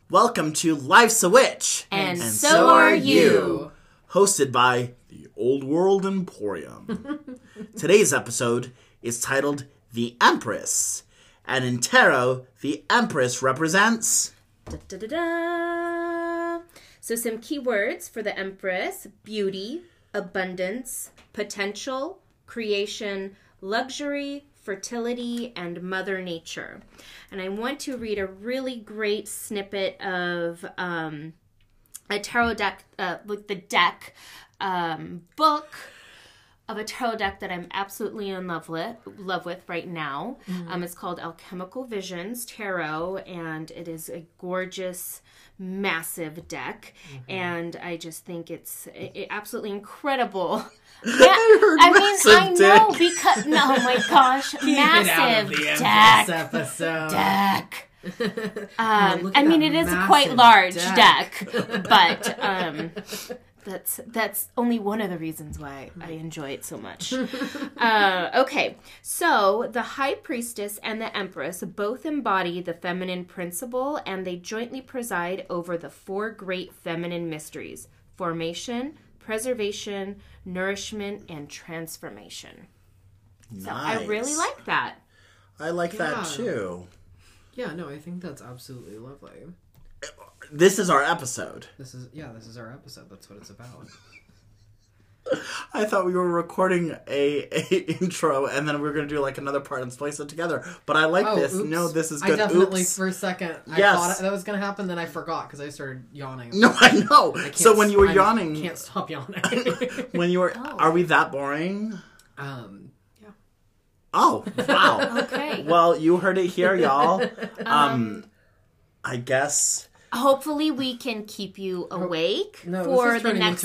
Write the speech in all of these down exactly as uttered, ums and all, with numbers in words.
Welcome to Life's a Witch. And, and so, so are you. Hosted by the Old World Emporium. Today's episode is titled The Empress. And in tarot, the Empress represents... Da, da, da, da. So some key words for the Empress: beauty, abundance, potential, creation, luxury, fertility, and Mother Nature. And I want to read a really great snippet of um, a tarot deck, uh, with the deck um, book of a tarot deck that I'm absolutely in love with, love with right now. Mm-hmm. Um, it's called Alchemical Visions Tarot, and it is a gorgeous, massive deck. Mm-hmm. And I just think it's it, it absolutely incrable. Yeah, I, I mean, I know dick. because no, oh my gosh, Keep massive it out of the deck, episode. deck. um, oh, I mean, it is a quite large deck, deck but um, that's that's only one of the reasons why I enjoy it so much. uh, okay, so the High Priestess and the Empress both embody the feminine principle, and they jointly preside over the four great feminine mysteries: formation, preservation, nourishment, and transformation. Nice. So I really like that. I like yeah. that too. Yeah, no, I think that's absolutely lovely. This is our episode. This is yeah, this is our episode. That's what it's about. I thought we were recording a, a intro and then we were going to do like another part and splice it together. But I like oh, this. Oops. No, this is good. I definitely, oops. for a second, I yes. thought that was going to happen, then I forgot because I started yawning. No, I know. I so when you were I yawning... can't stop yawning. when you were... Oh. Are we that boring? Um, yeah. Oh, wow. Okay. Well, you heard it here, y'all. Um, um I guess... Hopefully we can keep you awake no, for the next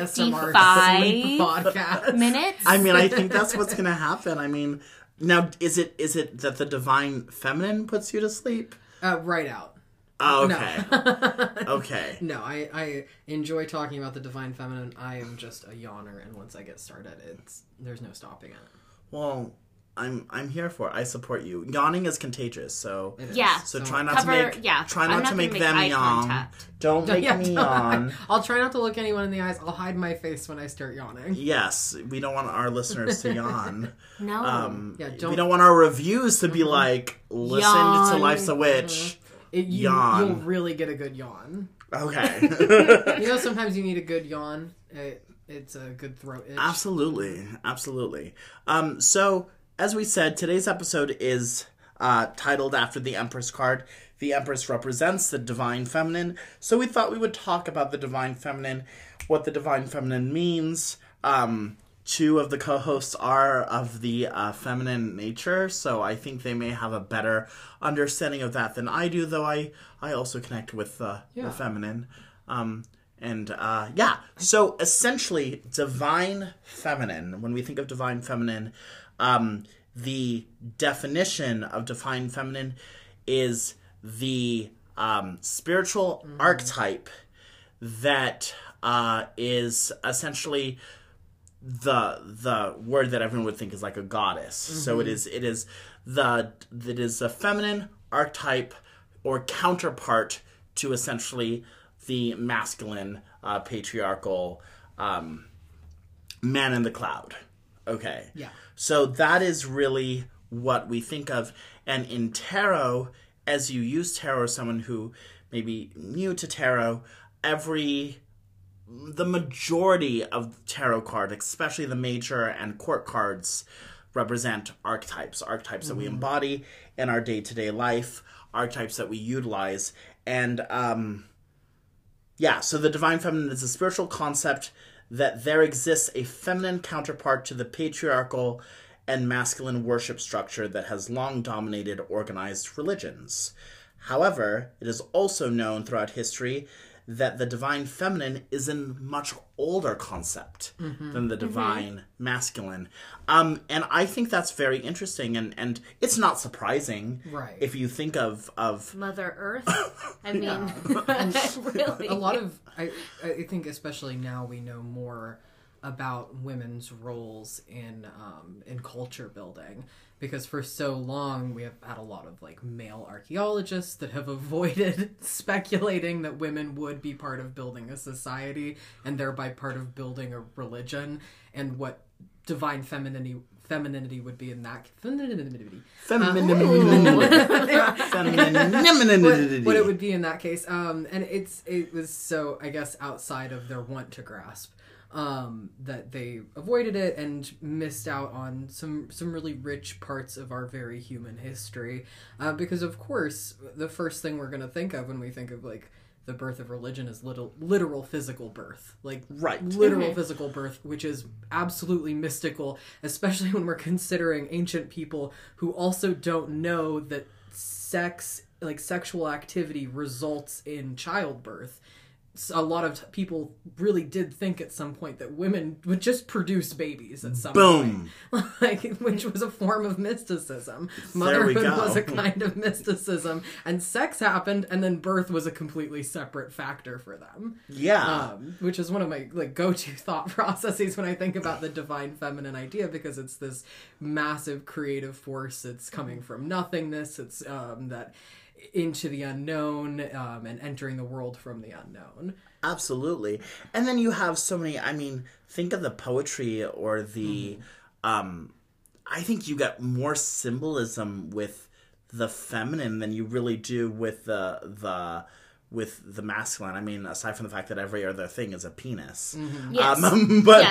fifty-five minutes. I mean, I think that's what's going to happen. I mean, now, is it is it that the divine feminine puts you to sleep? Uh, right out. Oh, okay. No. Okay. No, I, I enjoy talking about the divine feminine. I am just a yawner, and once I get started, it's there's no stopping it. Well... I'm I'm here for it. I support you. Yawning is contagious, so yeah. So, so try not cover, to make yeah. try not, not to make, make them yawn. Contact. Don't make yeah, me yawn. I'll try not to look anyone in the eyes. I'll hide my face when I start yawning. Yes, we don't want our listeners to yawn. No. Um, yeah, don't... We don't want our reviews to be like, listen yawn. to Life's a Witch. Mm-hmm. It, you, yawn. You'll really get a good yawn. Okay. You know, sometimes you need a good yawn. It, it's a good throat itch. Absolutely, absolutely. Um, so. As we said, today's episode is uh, titled after the Empress card. The Empress represents the Divine Feminine, so we thought we would talk about the Divine Feminine, what the Divine Feminine means. Um, two of the co-hosts are of the uh, feminine nature, so I think they may have a better understanding of that than I do, though I, I also connect with uh, yeah. the feminine. Um, and, uh, yeah, so essentially, Divine Feminine, when we think of Divine Feminine... Um, the definition of divine feminine is the um, spiritual mm. archetype that uh, is essentially the the word that everyone would think is like a goddess. Mm-hmm. So it is it is the it is a feminine archetype or counterpart to essentially the masculine uh, patriarchal um, man in the cloud. Okay. Yeah. So that is really what we think of. And in tarot, as you use tarot, someone who may be new to tarot, every, the majority of tarot cards, especially the major and court cards, represent archetypes. Archetypes mm-hmm. that we embody in our day-to-day life, archetypes that we utilize. And, um, yeah, so the Divine Feminine is a spiritual concept that there exists a feminine counterpart to the patriarchal and masculine worship structure that has long dominated organized religions. However, it is also known throughout history that the divine feminine is a much older concept mm-hmm. than the divine mm-hmm. masculine. Um, and I think that's very interesting, and, and it's not surprising right. if you think of... of Mother Earth. I mean, yeah. really. A lot of, I, I think especially now we know more about women's roles in um, in culture building, because for so long we have had a lot of like male archaeologists that have avoided speculating that women would be part of building a society and thereby part of building a religion, and what divine femininity femininity would be in that femininity femininity what it would be in that case. Um, and it's it was so, I guess, outside of their want to grasp, um, that they avoided it and missed out on some some really rich parts of our very human history. Uh, because of course, the first thing we're gonna think of when we think of like the birth of religion is little, literal physical birth. Like, right. literal Mm-hmm. physical birth, which is absolutely mystical, especially when we're considering ancient people who also don't know that sex, like sexual activity, results in childbirth. So a lot of people really did think at some point that women would just produce babies at some Boom. point. Like, which was a form of mysticism. There we Motherhood go. was a kind of mysticism, and sex happened, and then birth was a completely separate factor for them. Yeah. Um, which is one of my like go-to thought processes when I think about the divine feminine idea, because it's this massive creative force that's coming from nothingness. It's um, that into the unknown, um, and entering the world from the unknown. Absolutely. And then you have so many, I mean, think of the poetry or the, Mm-hmm. um, I think you get more symbolism with the feminine than you really do with the, the, with the masculine. I mean, aside from the fact that every other thing is a penis. Mm-hmm. Yes. Um, but,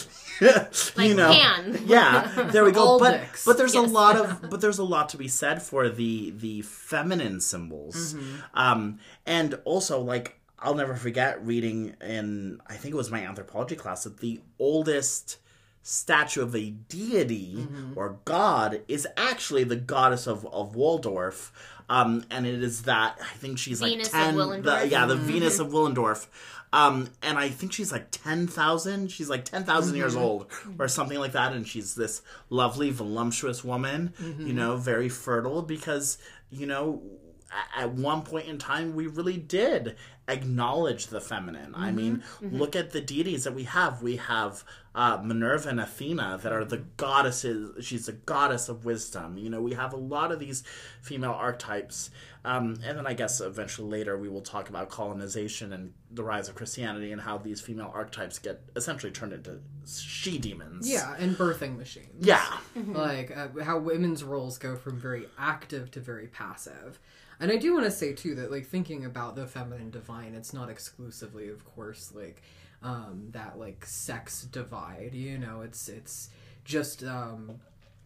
Yes. you Like know, pan. yeah, there we go. All But, dicks. but there's a Yes. lot of, but there's a lot to be said for the, the feminine symbols. Mm-hmm. Um, and also like, I'll never forget reading in, I think it was my anthropology class, that the oldest statue of a deity Mm-hmm. or god is actually the goddess of, of Waldorf. Um, and it is that, I think she's Venus like of ten, Willendorf. the, yeah, the Mm-hmm. Venus of Willendorf. Um, and I think she's like ten thousand, she's like ten thousand Mm-hmm. years old or something like that. And she's this lovely, voluptuous woman, Mm-hmm. you know, very fertile because, you know, at one point in time, we really did acknowledge the feminine. Mm-hmm. I mean, Mm-hmm. look at the deities that we have. We have uh, Minerva and Athena that are the goddesses. She's a goddess of wisdom. You know, we have a lot of these female archetypes. Um, and then I guess eventually later we will talk about colonization and the rise of Christianity and how these female archetypes get essentially turned into she-demons. Yeah, and birthing machines. Yeah. Like, uh, how women's roles go from very active to very passive. And I do want to say, too, that, like, thinking about the feminine divine, it's not exclusively, of course, like, um, that, like, sex divide, you know? It's, it's just, um,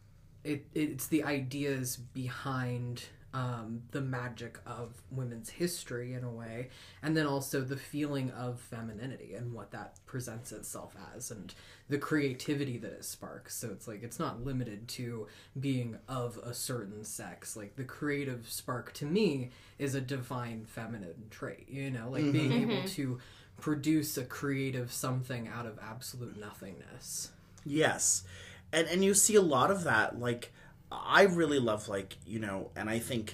it, it's the ideas behind, um, the magic of women's history, in a way, and then also the feeling of femininity and what that presents itself as, and the creativity that it sparks. So it's like, it's not limited to being of a certain sex. Like, the creative spark, to me, is a divine feminine trait, you know? Like, being able to produce a creative something out of absolute nothingness. Yes. And and you see a lot of that. Like, I really love, like, you know, and I think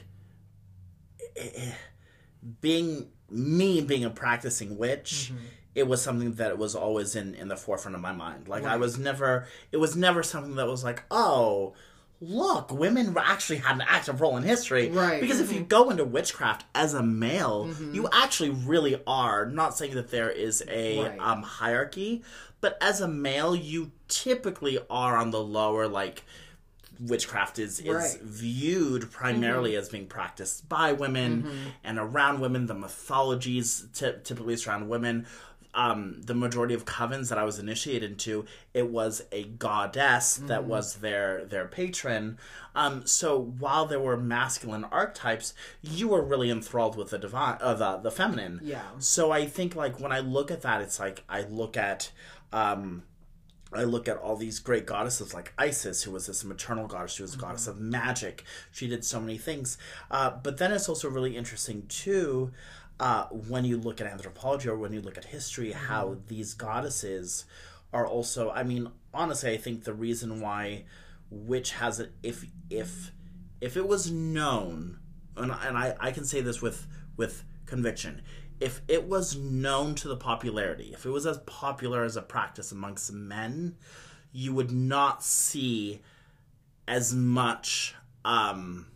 eh, being, me being a practicing witch, Mm-hmm. it was something that was always in, in the forefront of my mind. Like, I Right. was never, it was never something that was like, oh, look, women actually had an active role in history. Right. Because if you go into witchcraft as a male, Mm-hmm. you actually really are, not saying that there is a Right. um, hierarchy, but as a male, you typically are on the lower, like, witchcraft is, is Right. viewed primarily as being practiced by women and around women. The mythologies ty- typically surround women. Um, the majority of covens that I was initiated into, it was a goddess that was their their patron. Um, so while there were masculine archetypes, you were really enthralled with the divine, uh, the the feminine. Yeah. So I think, like, when I look at that, it's like I look at. Um, I look at all these great goddesses like Isis, who was this maternal goddess. She was a goddess of magic. She did so many things. Uh, but then it's also really interesting, too, uh, when you look at anthropology or when you look at history, how these goddesses are also... I mean, honestly, I think the reason why witch has it... If, if, if it was known, and, and I, I can say this with, with conviction. If it was known to the popularity, if it was as popular as a practice amongst men, you would not see as much um,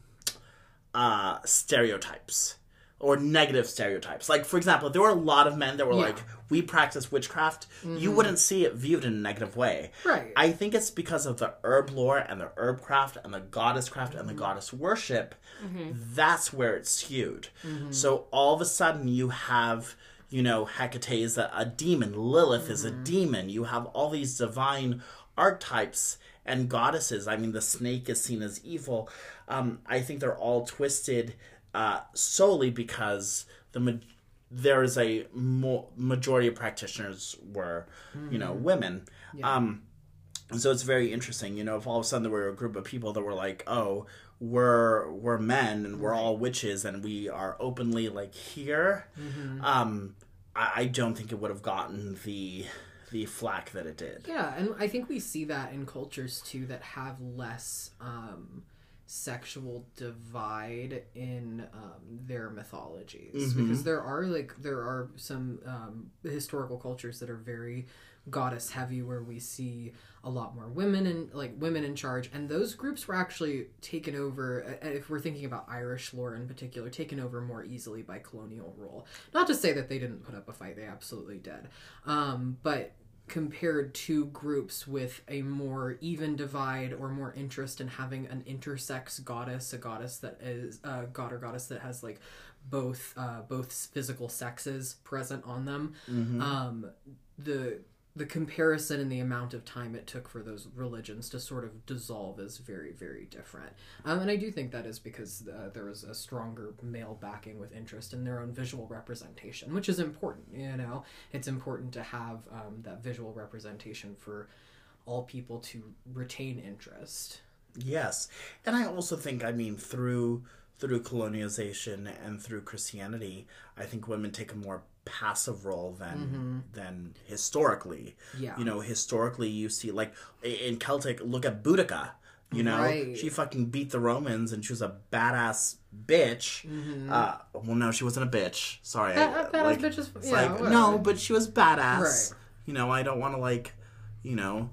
uh, stereotypes or negative stereotypes. Like, for example, if there were a lot of men that were Yeah. like, we practice witchcraft, you wouldn't see it viewed in a negative way. Right. I think it's because of the herb lore and the herb craft and the goddess craft and the goddess worship. That's where it's skewed. So all of a sudden you have, you know, Hecate is a, a demon. Lilith is a demon. You have all these divine archetypes and goddesses. I mean, the snake is seen as evil. Um, I think they're all twisted uh, solely because the ma- there is a mo- majority of practitioners were, you know, women. Yeah. Um, and so it's very interesting, you know, if all of a sudden there were a group of people that were like, oh, we're we're men and we're all witches and we are openly like here. Mm-hmm. Um, I, I don't think it would have gotten the the flack that it did. Yeah, and I think we see that in cultures too that have less um, sexual divide in um, their mythologies, Mm-hmm. because there are like there are some um, historical cultures that are very goddess heavy, where we see a lot more women and like women in charge, and those groups were actually taken over, uh, if we're thinking about Irish lore in particular, taken over more easily by colonial rule. Not to say that they didn't put up a fight, they absolutely did, um, but compared to groups with a more even divide or more interest in having an intersex goddess, a goddess that is a god or goddess that has like both uh, both physical sexes present on them, um, the the comparison and the amount of time it took for those religions to sort of dissolve is very, very different. Um, and I do think that is because uh, there was a stronger male backing with interest in their own visual representation, which is important, you know? It's important to have um, that visual representation for all people to retain interest. Yes. And I also think, I mean, through through colonialization and through Christianity, I think women take a more passive role than mm-hmm. than historically. Yeah. You know, historically you see, like, in Celtic, look at Boudica. You know, right. She fucking beat the Romans and she was a badass bitch. Mm-hmm. Uh, well, no, she wasn't a bitch. Sorry. A, I, a badass like, bitch is, it's yeah, like, whatever. no, but she was badass. Right. You know, I don't want to, like, you know...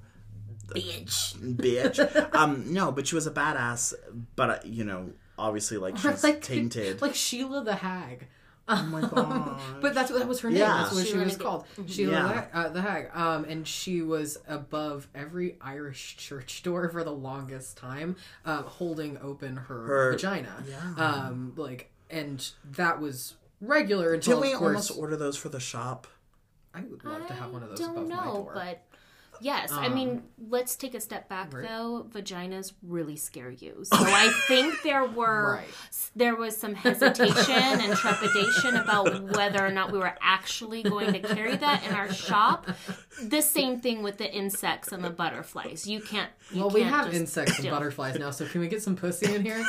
Bitch. Bitch. um, no, but she was a badass, but, uh, you know, obviously, like, she's like, tainted. Like Sheila the Hag. Oh my god! But that's that was her name. Yeah. That's what Sheila she was the- called. Mhm. Sheila Yeah. the, uh, the Hag. Um, and she was above every Irish church door for the longest time, uh, holding open her, Her- vagina. yeah. Um, like, and that was regular until Didn't we of course. almost order those for the shop? I would love to have one of those I don't above know, my door. but yes, I Um, mean, let's take a step back right. though. Vaginas really scare you, so I think there were Right. there was some hesitation and trepidation about whether or not we were actually going to carry that in our shop. The same thing with the insects and the butterflies. You can't. You Well, we can't have just insects and do- butterflies now, so can we get some pussy in here?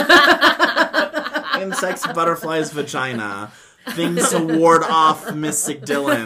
Insects, butterflies, vagina. Things to ward off Mystic Dylan.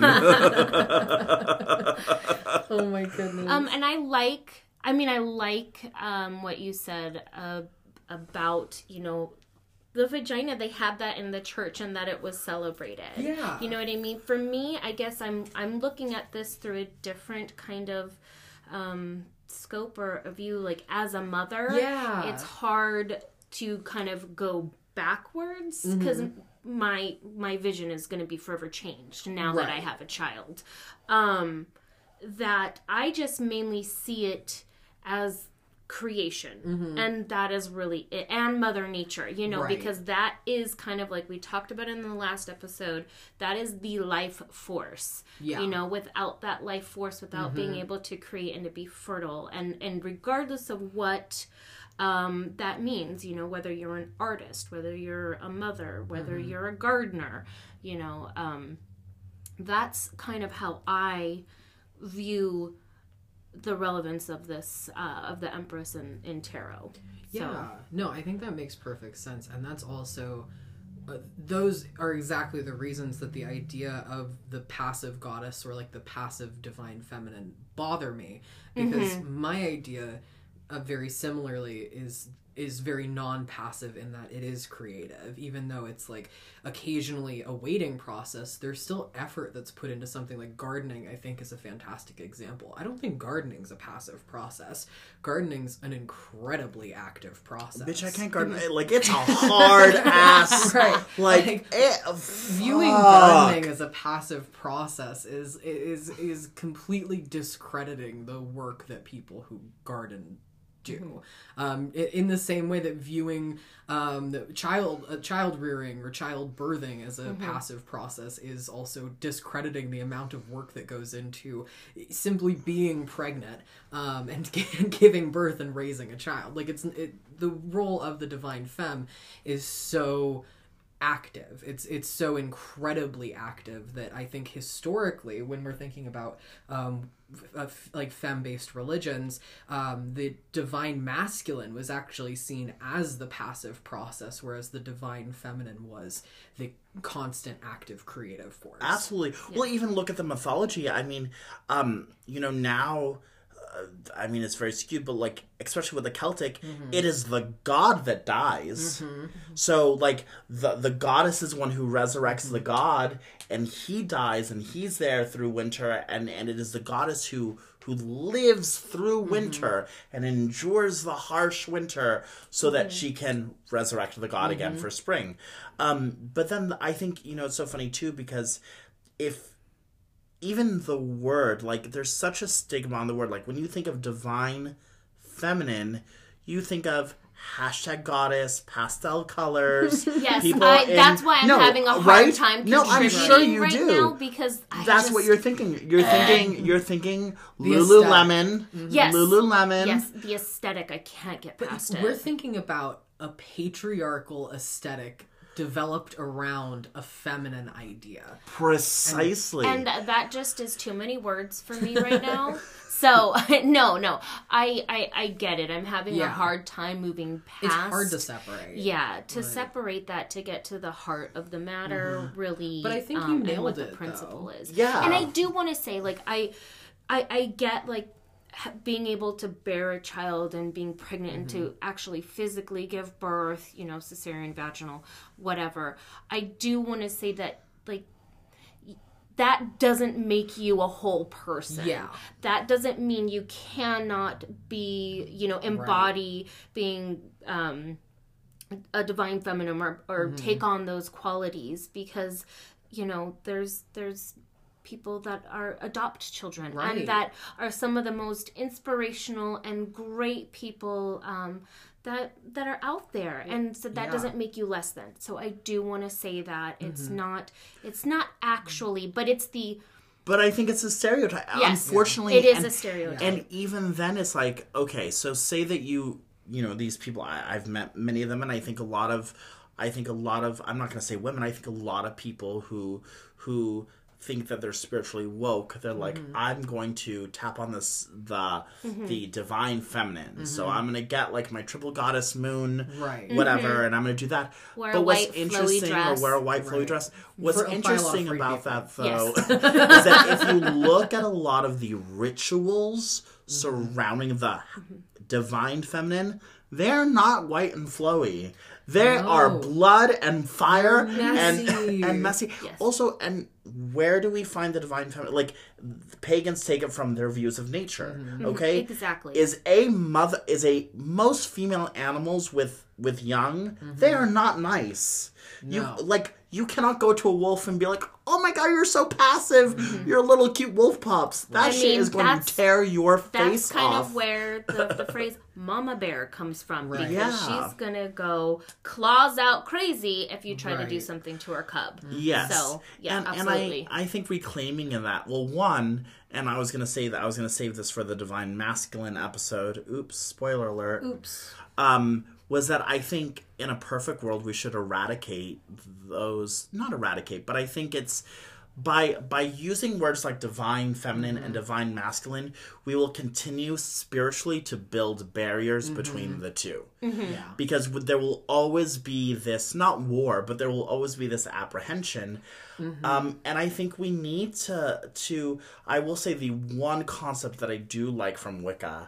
Oh my goodness. Um, and I like, I mean, I like um, what you said uh, about, you know, the vagina. They had that in the church and that it was celebrated. Yeah. You know what I mean? For me, I guess I'm I'm looking at this through a different kind of um, scope or a view. Like, as a mother, Yeah. it's hard to kind of go backwards because my my vision is going to be forever changed now that I Right. have a child. Um, that I just mainly see it as creation, and that is really it, and Mother Nature, you know, Right. because that is kind of like we talked about in the last episode. That is the life force. Yeah. You know, without that life force, without being able to create and to be fertile, and and regardless of what um, that means, you know, whether you're an artist, whether you're a mother, whether you're a gardener, you know, um, that's kind of how I view the relevance of this, uh, of the Empress in, in tarot. So, Yeah, no, I think that makes perfect sense, and that's also uh, those are exactly the reasons that the idea of the passive goddess or like the passive divine feminine bother me, because my idea uh, very similarly is is very non-passive in that it is creative. Even though it's like occasionally a waiting process, there's still effort that's put into something. Like gardening, I think, is a fantastic example. I don't think gardening's a passive process. Gardening's an incredibly active process. Bitch, I can't garden. Like, it's a hard ass. Right. Like, Like, it, viewing fuck. gardening as a passive process is is is completely discrediting the work that people who garden do. Um, i- in the same way that viewing um, the child uh, child rearing or child birthing as a passive process is also discrediting the amount of work that goes into simply being pregnant um, and giving birth and raising a child. Like it's it, the role of the divine femme is so active. It's it's so incredibly active that I think historically, when we're thinking about um, f- like femme-based religions, um, the divine masculine was actually seen as the passive process, whereas the divine feminine was the constant active creative force. Absolutely. Well, even look at the mythology. I mean, um, you know, now, uh, I mean, it's very skewed, but like, especially with the Celtic, it is the god that dies. So, like, the the goddess is one who resurrects the god, and he dies, and he's there through winter, and, and it is the goddess who who lives through winter and endures the harsh winter so that she can resurrect the god again for spring. Um, but then I think, you know, it's so funny too, because if even the word, like, there's such a stigma on the word. Like, when you think of divine feminine, you think of hashtag goddess, pastel colors. Yes, people I, in- that's why I'm No, having a hard right? time No, I'm contributing sure you right do. now because I That's just, what you're thinking. You're thinking. You're thinking The Lululemon. Yes. Lululemon. Yes, the aesthetic, I can't get past We're it. thinking about a patriarchal aesthetic developed around a feminine idea. Precisely. And that just is too many words for me right now. So, no, no. I, I, I get it. I'm having Yeah. a hard time moving past. It's hard to separate. Yeah, to separate that, to get to the heart of the matter, really. But I think you um, and nailed what it, the principle though. is. Yeah. And I do want to say, like, I, I, I get, like, ha- being able to bear a child and being pregnant and to actually physically give birth, you know, cesarean, vaginal, whatever. I do want to say that, like, that doesn't make you a whole person. Yeah. That doesn't mean you cannot be, you know, embody being um, a divine feminine or, or take on those qualities, because, you know, there's there's people that are adopt children Right. and that are some of the most inspirational and great people um, that that are out there, and so that Yeah. doesn't make you less than. So I do want to say that it's not it's not actually, but it's the But I think it's a stereotype. Yes. Unfortunately, it is and, a stereotype. And even then, it's like, okay, so say that you, you know, these people, I, I've met many of them, and I think a lot of, I think a lot of, I'm not going to say women, I think a lot of people who, who think that they're spiritually woke, they're like, I'm going to tap on this, the, the divine feminine. So I'm going to get like my triple goddess moon, Right. whatever, and I'm going to do that. Wear but a what's white flowy interesting, dress. or wear a white flowy Right. dress. What's For- by a lot of interesting free about people. that, though, Yes. is that if you look at a lot of the rituals surrounding the divine feminine, they're not white and flowy. There No. are blood and fire They're and messy. and messy. Yes. Also, and where do we find the divine feminine? Like, pagans take it from their views of nature. Okay, Exactly. Is a mother is a most female animals with with young, they are not nice. No. You like you cannot go to a wolf and be like, "Oh my god, you're so passive. You're little cute wolf pups." That I shit mean, is going that's- to tear your That's face kind off. of where the, the phrase mama bear comes from, Right. because Yeah. she's gonna go claws out crazy if you try to do Right. something to her cub. Yes. So, yeah, and, absolutely. And I, I think reclaiming in that, well, one, and I was going to say that I was going to save this for the Divine Masculine episode. Oops, spoiler alert. Oops. Um, was that I think in a perfect world we should eradicate those, not eradicate, but I think it's by by using words like divine feminine and divine masculine, we will continue spiritually to build barriers between the two. Yeah. Because there will always be this, not war, but there will always be this apprehension. Um, and I think we need to, to, I will say the one concept that I do like from Wicca,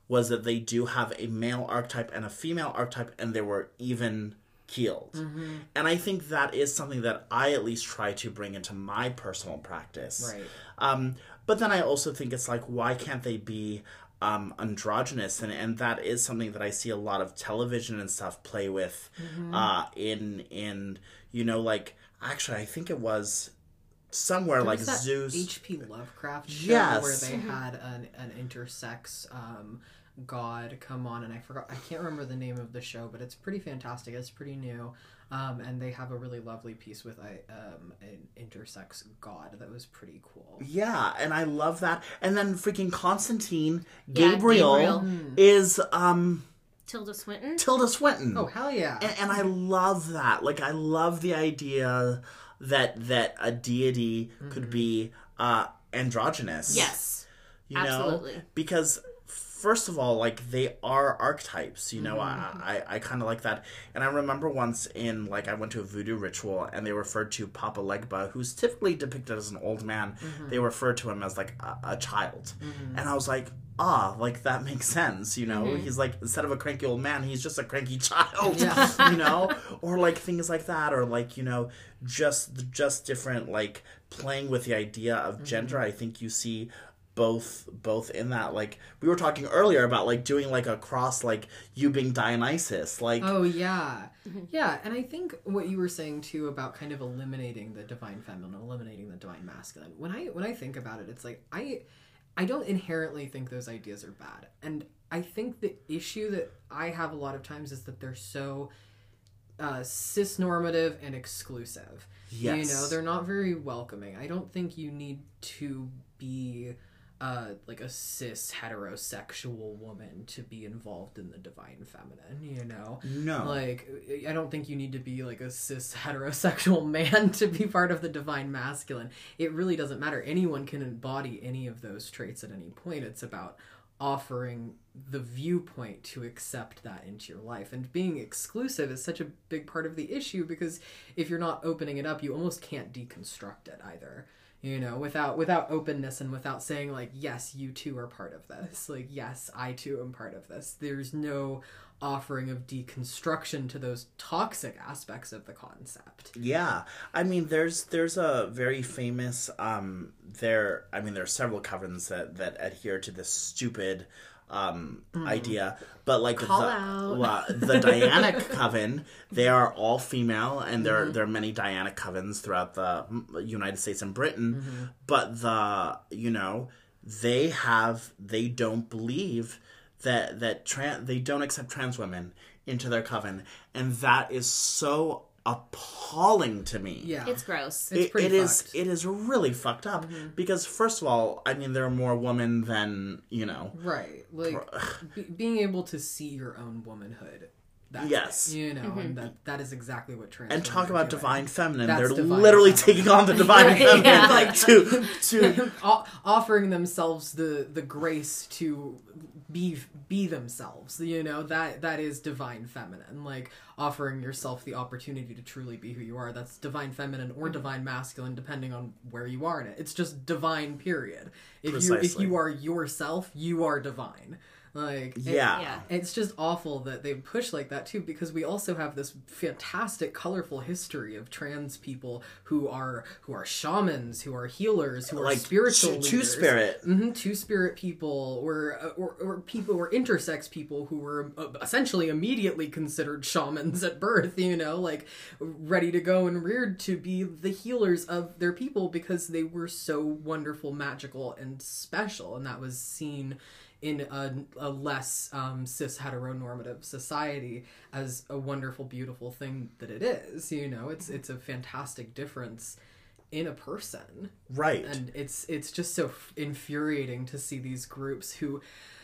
was that they do have a male archetype and a female archetype, and they were even keeled. Mm-hmm. And I think that is something that I at least try to bring into my personal practice. Right. Um, but then I also think it's like, why can't they be um, androgynous? And, and that is something that I see a lot of television and stuff play with Mm-hmm. uh, in, in, you know, like, actually, I think it was somewhere There like was that Zeus. H P Lovecraft show Yes. where they had an, an intersex um, god come on, and I forgot, I can't remember the name of the show, but it's pretty fantastic. It's pretty new, um, and they have a really lovely piece with a, um, an intersex god that was pretty cool. Yeah, and I love that. And then freaking Constantine, Yeah, Gabriel, Gabriel. is um, Tilda Swinton. Tilda Swinton. Oh, hell yeah. And, and I love that. Like, I love the idea that that a deity could be uh, androgynous. Yes. You absolutely. know? Because, first of all, like, they are archetypes, you know? Mm-hmm. I, I, I kind of like that. And I remember once in, like, I went to a voodoo ritual, and they referred to Papa Legba, who's typically depicted as an old man. Mm-hmm. They referred to him as, like, a, a child. And I was like, ah, like, that makes sense, you know? Mm-hmm. He's, like, instead of a cranky old man, he's just a cranky child, Yeah. you know? Or, like, things like that. Or, like, you know, just just different, like, playing with the idea of gender. I think you see both both in that. Like, we were talking earlier about, like, doing, like, a cross, like, you being Dionysus. Like, Oh, yeah. Yeah, and I think what you were saying, too, about kind of eliminating the divine feminine, eliminating the divine masculine. When I when I think about it, it's like, I... I don't inherently think those ideas are bad. And I think the issue that I have a lot of times is that they're so uh, cis-normative and exclusive. Yes. You know, they're not very welcoming. I don't think you need to be uh, like a cis heterosexual woman to be involved in the divine feminine, you know? no. Like, I don't think you need to be like a cis heterosexual man to be part of the divine masculine. It really doesn't matter. Anyone can embody any of those traits at any point. It's about offering the viewpoint to accept that into your life. And being exclusive is such a big part of the issue, because if you're not opening it up, you almost can't deconstruct it either. You know, without without openness and without saying, like, yes, you too are part of this. Like, yes, I too am part of this. There's no offering of deconstruction to those toxic aspects of the concept. Yeah, I mean, there's there's a very famous um there. I mean, there are several covens that that adhere to this stupid um idea, but like Call the out. la- the Dianic coven, they are all female, and there there are many Dianic covens throughout the United States and Britain, but the you know they have they don't believe that that trans they don't accept trans women into their coven, and that is so appalling to me. Yeah. It's gross. It's It, pretty it is fucked. it is really fucked up, because first of all, I mean, there are more women than, you know. Right. Like, be, being able to see your own womanhood. That's Yes. it, you know, and that that is exactly what trans And talk women are about doing. divine feminine. That's They're divine literally feminine. taking on the divine Right, feminine, yeah. like to to O- offering themselves the the grace to be be themselves. You know, that that is divine feminine. Like, offering yourself the opportunity to truly be who you are. That's divine feminine or divine masculine, depending on where you are in it. It's just divine, period. If you if Precisely. you are yourself, you are divine. Like, it- yeah. Yeah. it's just awful that they push like that too, because we also have this fantastic, colorful history of trans people who are who are shamans, who are healers, who are Like spiritual two, leaders. two spirit. Mm-hmm, two spirit people, or, or or people, or intersex people who were uh, essentially immediately considered shamans at birth. You know, like ready to go and reared to be the healers of their people because they were so wonderful, magical, and special, and that was seen in a, a less um, cis heteronormative society as a wonderful, beautiful thing that it is. You know, it's it's a fantastic difference in a person. Right. And it's it's just so f- infuriating to see these groups who,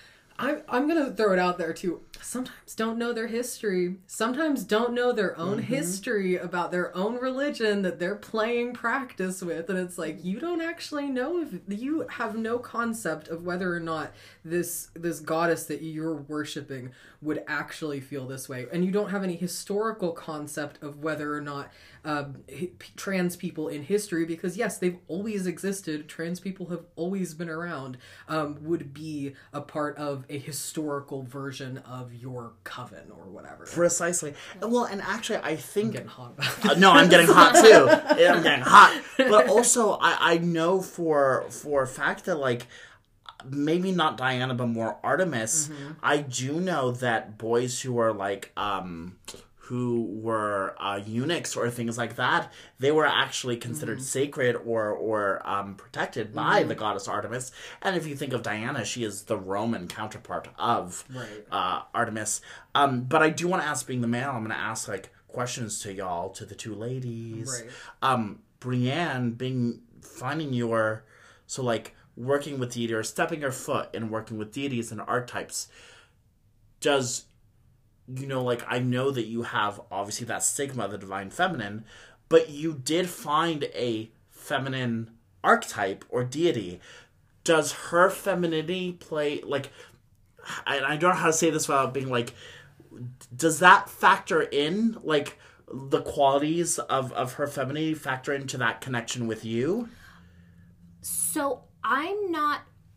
I'm I'm gonna throw it out there too, sometimes don't know their history, sometimes don't know their own Mm-hmm. history about their own religion that they're playing practice with, and it's like, you don't actually know, if you have no concept of whether or not this this goddess that you're worshiping would actually feel this way, and you don't have any historical concept of whether or not um, h- trans people in history, because yes, they've always existed. Trans people have always been around. Um, would be a part of a historical version of your coven or whatever. Precisely. Well, and actually, I think... I'm getting hot about Uh, no, I'm getting hot too. Yeah, I'm getting hot. But also, I, I know for for a fact that, like, maybe not Diana, but more Artemis, mm-hmm. I do know that boys who are, like, um, who were uh, eunuchs or things like that, they were actually considered mm-hmm. sacred or, or um, protected by mm-hmm. the goddess Artemis. And if you think of Diana, she is the Roman counterpart of right. uh, Artemis. Um, but I do want to ask, being the male, I'm going to ask, like, questions to y'all, to the two ladies. Right. Um, Brienne, being, finding your, so, like, working with deity or stepping your foot in working with deities and archetypes, does, you know, like, I know that you have obviously that stigma of the divine feminine, but you did find a feminine archetype or deity. Does her femininity play, like, and I don't know how to say this without being like, does that factor in, like, the qualities of, of her femininity factor into that connection with you? So I'm not,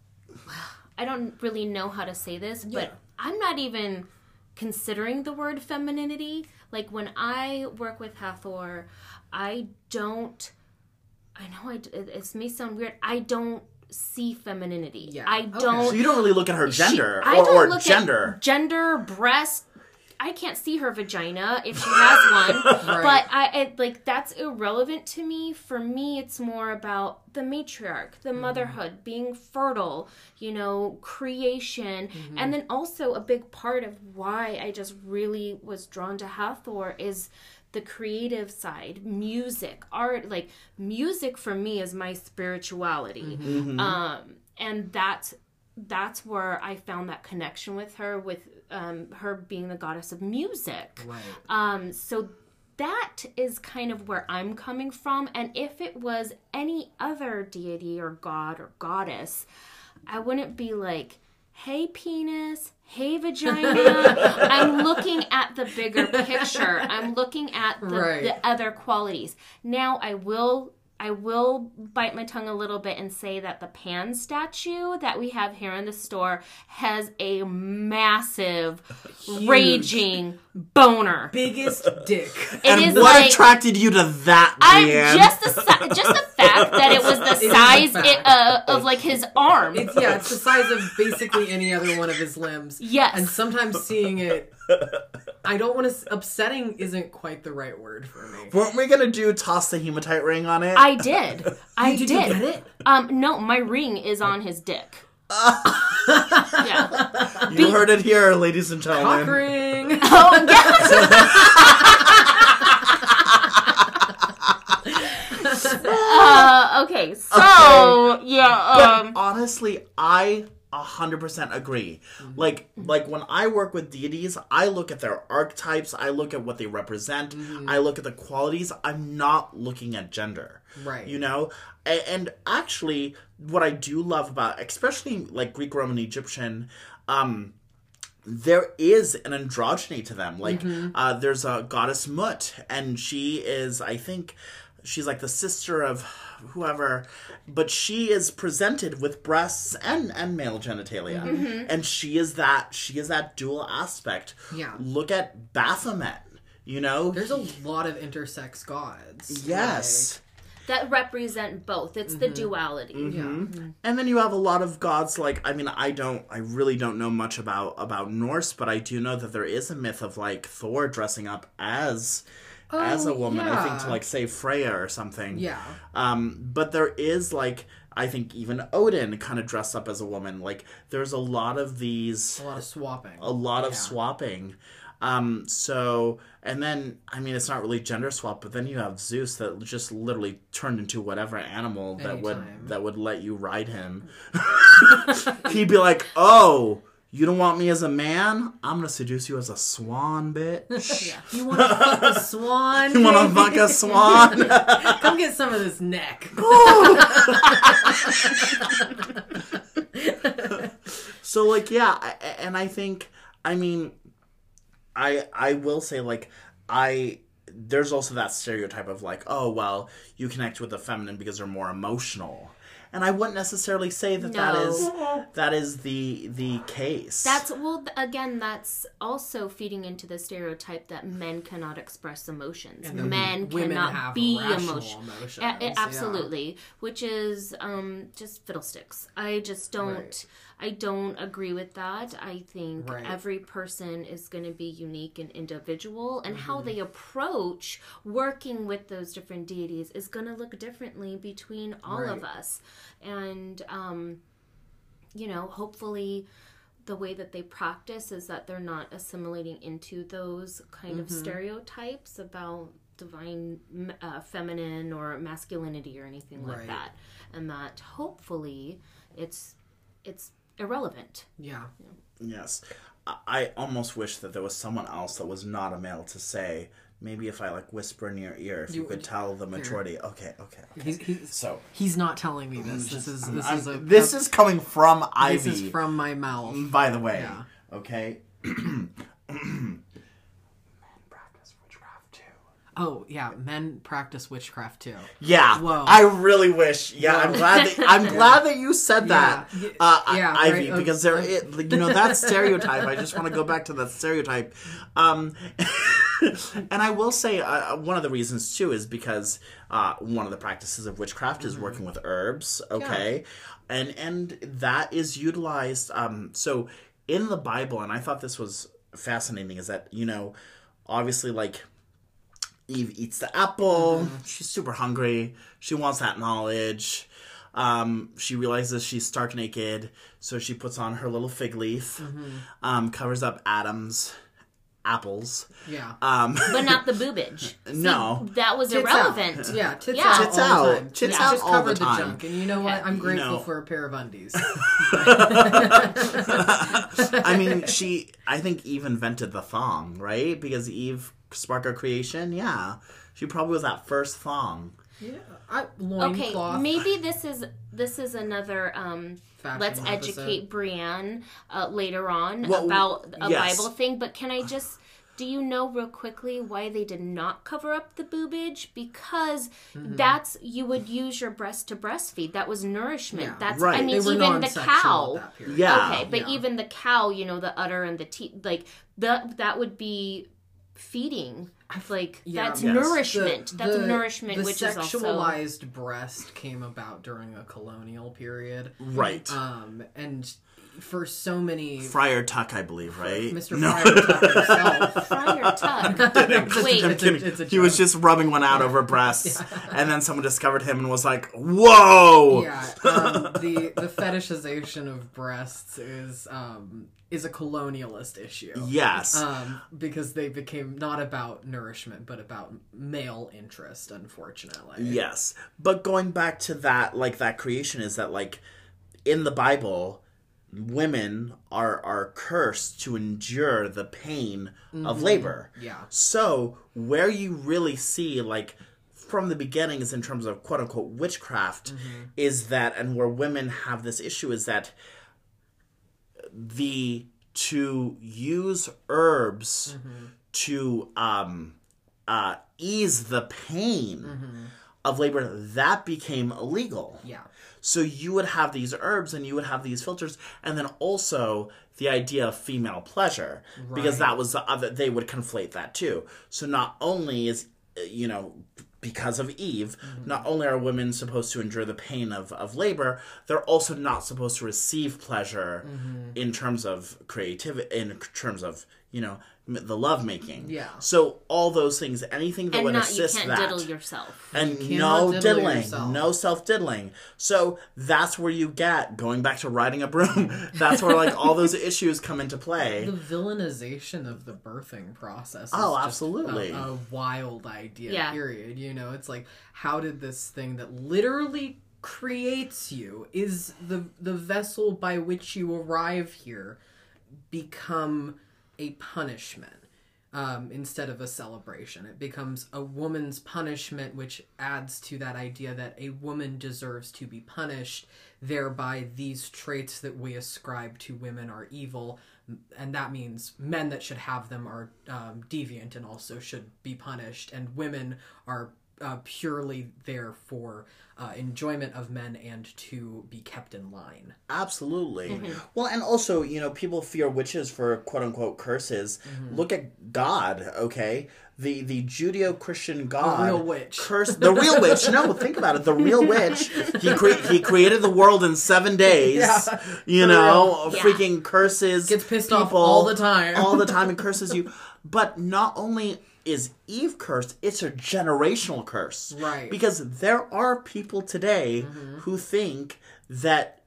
I don't really know how to say this, but yeah. I'm not even considering the word femininity. Like, when I work with Hathor, I don't, I know I, it, it may sound weird, I don't see femininity. Yeah. I Okay. don't. So you don't really look at her gender she, I or, don't or look gender. At gender, breast. I can't see her vagina if she has one, Right. but I, I like that's irrelevant to me. For me, it's more about the matriarch, the mm-hmm. motherhood, being fertile, you know, creation, mm-hmm. and then also a big part of why I just really was drawn to Hathor is the creative side, music, art. Like, music for me is my spirituality, Mm-hmm. um, and that's that's where I found that connection with her, with um, her being the goddess of music. Right. Um, so that is kind of where I'm coming from. And if it was any other deity or god or goddess, I wouldn't be like, hey, penis, hey, vagina. I'm looking at the bigger picture. I'm looking at the, Right. the other qualities. Now, I will... I will bite my tongue a little bit and say that the Pan statue that we have here in the store has a massive, Huge. Raging boner. Biggest dick. It and is what like, attracted you to that, Brienne? I'm just the si- just the fact that it was the It is size a fact. it, uh, of like his arm. It's yeah, it's the size of basically any other one of his limbs. Yes. And sometimes seeing it, I don't want to. Upsetting isn't quite the right word for me. Weren't we gonna do toss the hematite ring on it? I did. I Did did. you get it? Um, no, my ring is on his dick. Yeah. You heard it here, ladies and gentlemen. Cock ring. Oh, yes. uh, okay, so Okay. yeah. But Um, honestly, I a hundred percent agree. Mm-hmm. Like, like when I work with deities, I look at their archetypes. I look at what they represent. Mm-hmm. I look at the qualities. I'm not looking at gender. Right. You know, and, and actually, what I do love about, especially like Greek, Roman, Egyptian, um, there is an androgyny to them. Like, Mm-hmm. uh, there's a goddess Mut, and she is, I think, she's like the sister of whoever, but she is presented with breasts and, and male genitalia. Mm-hmm. And she is that, she is that dual aspect. Yeah. Look at Baphomet, you know? There's a lot of intersex gods. Yes. that represent both. It's the duality. Like, yeah. Mm-hmm. And then you have a lot of gods like, I mean, I don't, I really don't know much about, about Norse, but I do know that there is a myth of like Thor dressing up as... Oh, as a woman, yeah. I think to like save Freya or something. Yeah. Um, but there is like, I think even Odin kind of dressed up as a woman. Like there's a lot of these, A lot of swapping. a lot of Yeah. swapping. Um, so, and then, I mean, it's not really gender swap, but then you have Zeus that just literally turned into whatever animal that would, Anytime. that would let you ride him. He'd be like, oh, you don't want me as a man? I'm gonna seduce you as a swan, bitch. Yeah. You want to fuck a swan? You wanna fuck a swan? Come get some of this neck. So, like, yeah, I, and I think, I mean, I I will say, like, I there's also that stereotype of like, oh, well, you connect with the feminine because they're more emotional. And I wouldn't necessarily say that No. that is that is the the case. That's, well, again, that's also feeding into the stereotype that men cannot express emotions. And then Men women cannot have be rational emotional. emotions, A- yeah. absolutely. Which is um, just fiddlesticks. I just don't, Right. I don't agree with that. I think Right. every person is going to be unique and individual, and how Mm-hmm. they approach working with those different deities is going to look differently between all of Right. us. And, um, you know, hopefully the way that they practice is that they're not assimilating into those kind of stereotypes about divine uh, feminine or masculinity or anything like Right. that. And that hopefully it's it's irrelevant. Yeah. Yes. I- I almost wish that there was someone else that was not a male to say, maybe if I like whisper in your ear, if you, You- could tell the majority. Okay, okay, okay. He's, he's, So he's not telling me this. This is this I'm- is a this is coming from Ivy. this is from my mouth. By the way, Yeah. okay. Men practice witchcraft too. Oh yeah, men practice witchcraft too. Yeah, Whoa. I really wish. Yeah, I'm Whoa. glad that I'm glad that you said that, Yeah. uh, Yeah, Ivy, right. because there, it, you know, that stereotype. I just want to go back to that stereotype, um, and I will say uh, one of the reasons too is because uh, one of the practices of witchcraft is working with herbs. Okay, and and that is utilized. Um, so in the Bible, and I thought this was fascinating, is that, you know, obviously like. Eve eats the apple. Mm-hmm. She's super hungry. She wants that knowledge. Um, she realizes she's stark naked, so she puts on her little fig leaf, Mm-hmm. um, covers up Adam's apples. Yeah. Um, But not the boobage. No. See, that was Tits irrelevant. Out. Yeah, tits Yeah. out Tits all the out. time. Tits Yeah, out just all the covered time. junk. And you know what? I'm grateful know. for a pair of undies. I mean, she. I think Eve invented the thong, right? Because Eve sparked our creation. Yeah, she probably was that first thong. Yeah. I, Okay, loincloth. maybe this is this is another um Fashion let's episode. educate Brienne uh, later on Well, about a yes. Bible thing, but can I just do you know real quickly why they did not cover up the boobage? Because Mm-hmm. that's you would use your breast to breastfeed. That was nourishment. Yeah. That's Right. I mean They were even the non-sexual at cow. that period. Yeah. Okay, but Yeah. even the cow, you know, the udder and the teeth, like that that would be feeding. Like Yeah. that's Yes. nourishment. The- that's the- nourishment, the which is also sexualized breast came about during a colonial period. Right. Um, and for so many... Friar Tuck, I believe, right? Mister No. Friar Tuck himself. Friar Tuck. Wait, I'm It's a- kidding. it's a He was joke. just rubbing one out over breasts, and then someone discovered him and was like, "Whoa!" Yeah, um, the the fetishization of breasts is um, is a colonialist issue. Yes. Um, because they became not about nourishment, but about male interest, unfortunately. Yes. But going back to that, like, that creation is that, like, in the Bible, women are are cursed to endure the pain of labor. Yeah. So, where you really see, like, from the beginnings in terms of quote unquote witchcraft, is that, and where women have this issue, is that the to use herbs to um uh ease the pain of labor, that became illegal. Yeah. So you would have these herbs and you would have these filters, and then also the idea of female pleasure, because Right. that was the other, they would conflate that too. So not only is, uh, you know, because of Eve, not only are women supposed to endure the pain of, of labor, they're also not supposed to receive pleasure in terms of creativity, in terms of, you know, m- the lovemaking. Yeah. So all those things, anything that and would not you assist can't that. diddle yourself. And You no cannot diddle diddling, yourself. no self diddling. So that's where you get, going back to riding a broom, that's where like all those issues come into play. The villainization of the birthing process is Oh, just absolutely. a, a wild idea, Yeah. period. You know, it's like, how did this thing that literally creates you, is the the vessel by which you arrive here, become a punishment um, instead of a celebration? It becomes a woman's punishment, which adds to that idea that a woman deserves to be punished. Thereby, these traits that we ascribe to women are evil and that means men that should have them are um, deviant and also should be punished, and women are uh, purely there for uh, enjoyment of men and to be kept in line. Absolutely. Mm-hmm. Well, and also, you know, people fear witches for quote-unquote curses. Mm-hmm. Look at God, okay? The the Judeo-Christian God. The real witch. Cursed, the real witch. No, think about it. The real witch. He, cre- he created the world in seven days. Yeah, you for know, real. freaking curses. Gets pissed people off all the time. all the time and curses you. But not only is Eve cursed, it's a generational curse. Right. Because there are people today Mm-hmm. who think that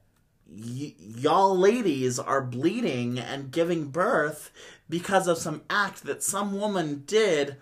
y- y'all ladies are bleeding and giving birth because of some act that some woman did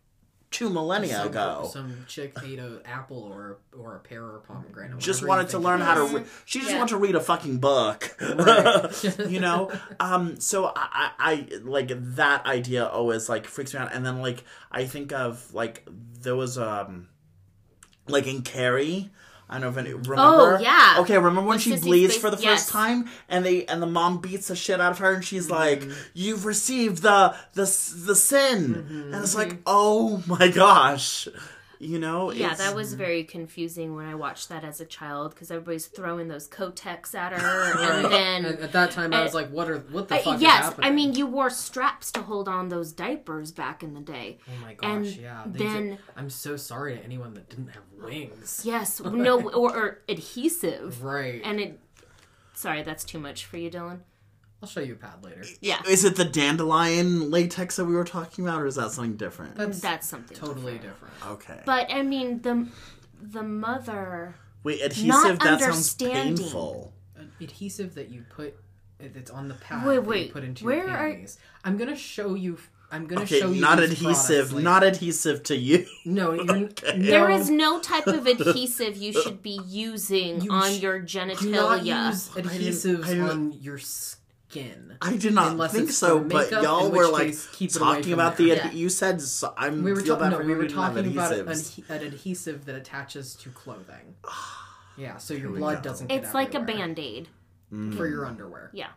two millennia some, ago. Some chick ate an apple or or a pear or a pomegranate. Just whatever wanted you to think learn it how to is. read. She just Yeah. wanted to read a fucking book. Right. You know? Um, so I, I, I, like, that idea always, like, freaks me out. And then, like, I think of, like, there was, um, like, in Carrie, I don't know if any, remember? Oh, yeah. Okay, remember when The she sissy bleeds face- for the yes. first time? And they, and the mom beats the shit out of her and she's like, you've received the, the, the sin. And it's like, oh my gosh. You know? Yeah, it's- that was very confusing when I watched that as a child because everybody's throwing those Kotex at her, and then And at that time, I was Uh, like, "What are what the Uh, fuck is yes, happening?" I mean you wore straps to hold on those diapers back in the day. oh my gosh, and yeah. They then- did- I'm so sorry to anyone that didn't have wings. Yes, no, or, or adhesive, Right. and it. Sorry, that's too much for you, Dylan. I'll show you a pad later. Yeah, Is it the dandelion latex that we were talking about, or is that something different? That's, that's something totally different. different. Okay. But I mean the the mother. Wait, adhesive, not that sounds understanding. painful. An adhesive that you put that's on the pad Wait, that wait, you put into where your are- panties. I'm gonna show you. I'm gonna Okay, show you. not these adhesive, products later. not adhesive to you. No, you're, no. There is no type of adhesive you should be using You on sh- your Do not genitalia. use I adhesives didn't- on your skin. I did not Unless think it's so, for but makeup, y'all in were which like case, keep it away talking from about there. the. Yeah. Ad- you said so, I'm We were, feel ta- bad no, for we were everyone who talking didn't have about an, adhesives. an adhesive that attaches to clothing. Yeah, so your we blood go. doesn't get It's like a everywhere. band-aid. For your underwear. Yeah.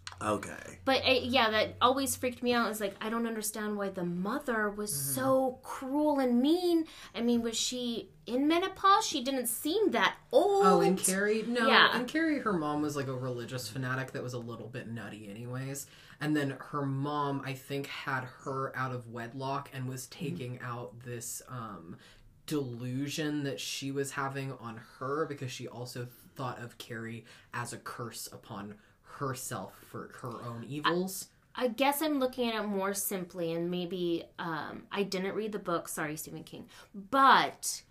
Okay. But uh, yeah, that always freaked me out. It's like I don't understand why the mother was Mm-hmm. so cruel and mean. I mean, was she in menopause? She didn't seem that old. Oh, and Carrie? No, Yeah. and Carrie, her mom was like a religious fanatic that was a little bit nutty anyways. And then her mom, I think, had her out of wedlock and was taking out this um, delusion that she was having on her because she also thought of Carrie as a curse upon herself for her own evils. I guess I'm looking at it more simply, and maybe um, I didn't read the book. Sorry, Stephen King. But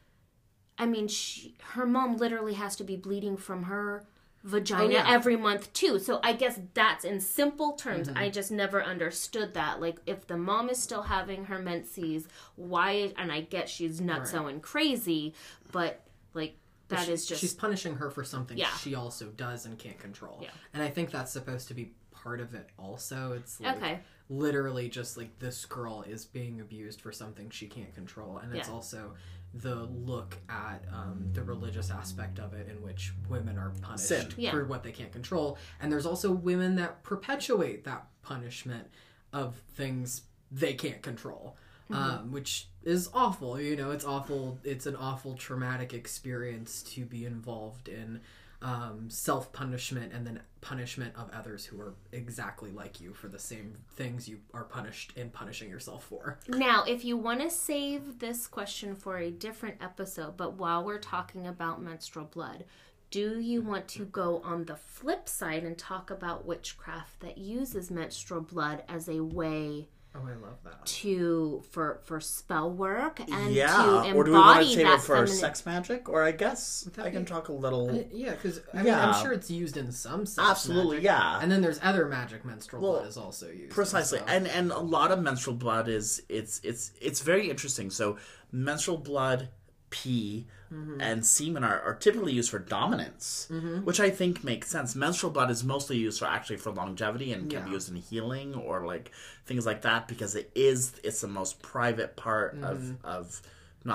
I mean, she, her mom literally has to be bleeding from her vagina Oh, yeah. every month too. So I guess that's in simple terms. I just never understood that. Like, if the mom is still having her menses, why? And I get she's nutso and crazy, but like that She- is just she's punishing her for something Yeah. she also does and can't control. Yeah. And I think that's supposed to be part of it also. It's like Okay. literally just like this girl is being abused for something she can't control. And it's Yeah. also the look at um, the religious aspect of it in which women are punished Sin. Yeah. for what they can't control. And there's also women that perpetuate that punishment of things they can't control. Um, which is awful, you know, it's awful. It's an awful traumatic experience to be involved in um, self-punishment and then punishment of others who are exactly like you for the same things you are punished in punishing yourself for. Now, if you want to save this question for a different episode, but while we're talking about menstrual blood, do you want to go on the flip side and talk about witchcraft that uses menstrual blood as a way Oh, I love that. to for for spell work and Yeah. to Or do we want to embody save that it for feminine? sex magic? Or I guess I can talk a little. Uh, yeah, because I mean, Yeah. I'm sure it's used in some sense. Absolutely, magic. yeah. And then there's other magic menstrual Well, blood is also used. Precisely, so- and and a lot of menstrual blood is it's it's it's very interesting. So menstrual blood, pee, Mm-hmm. and semen are, are typically used for dominance, which I think makes sense. Menstrual blood is mostly used for actually for longevity and can be Yeah. used in healing or like things like that because it is it's the most private part Mm-hmm. of of not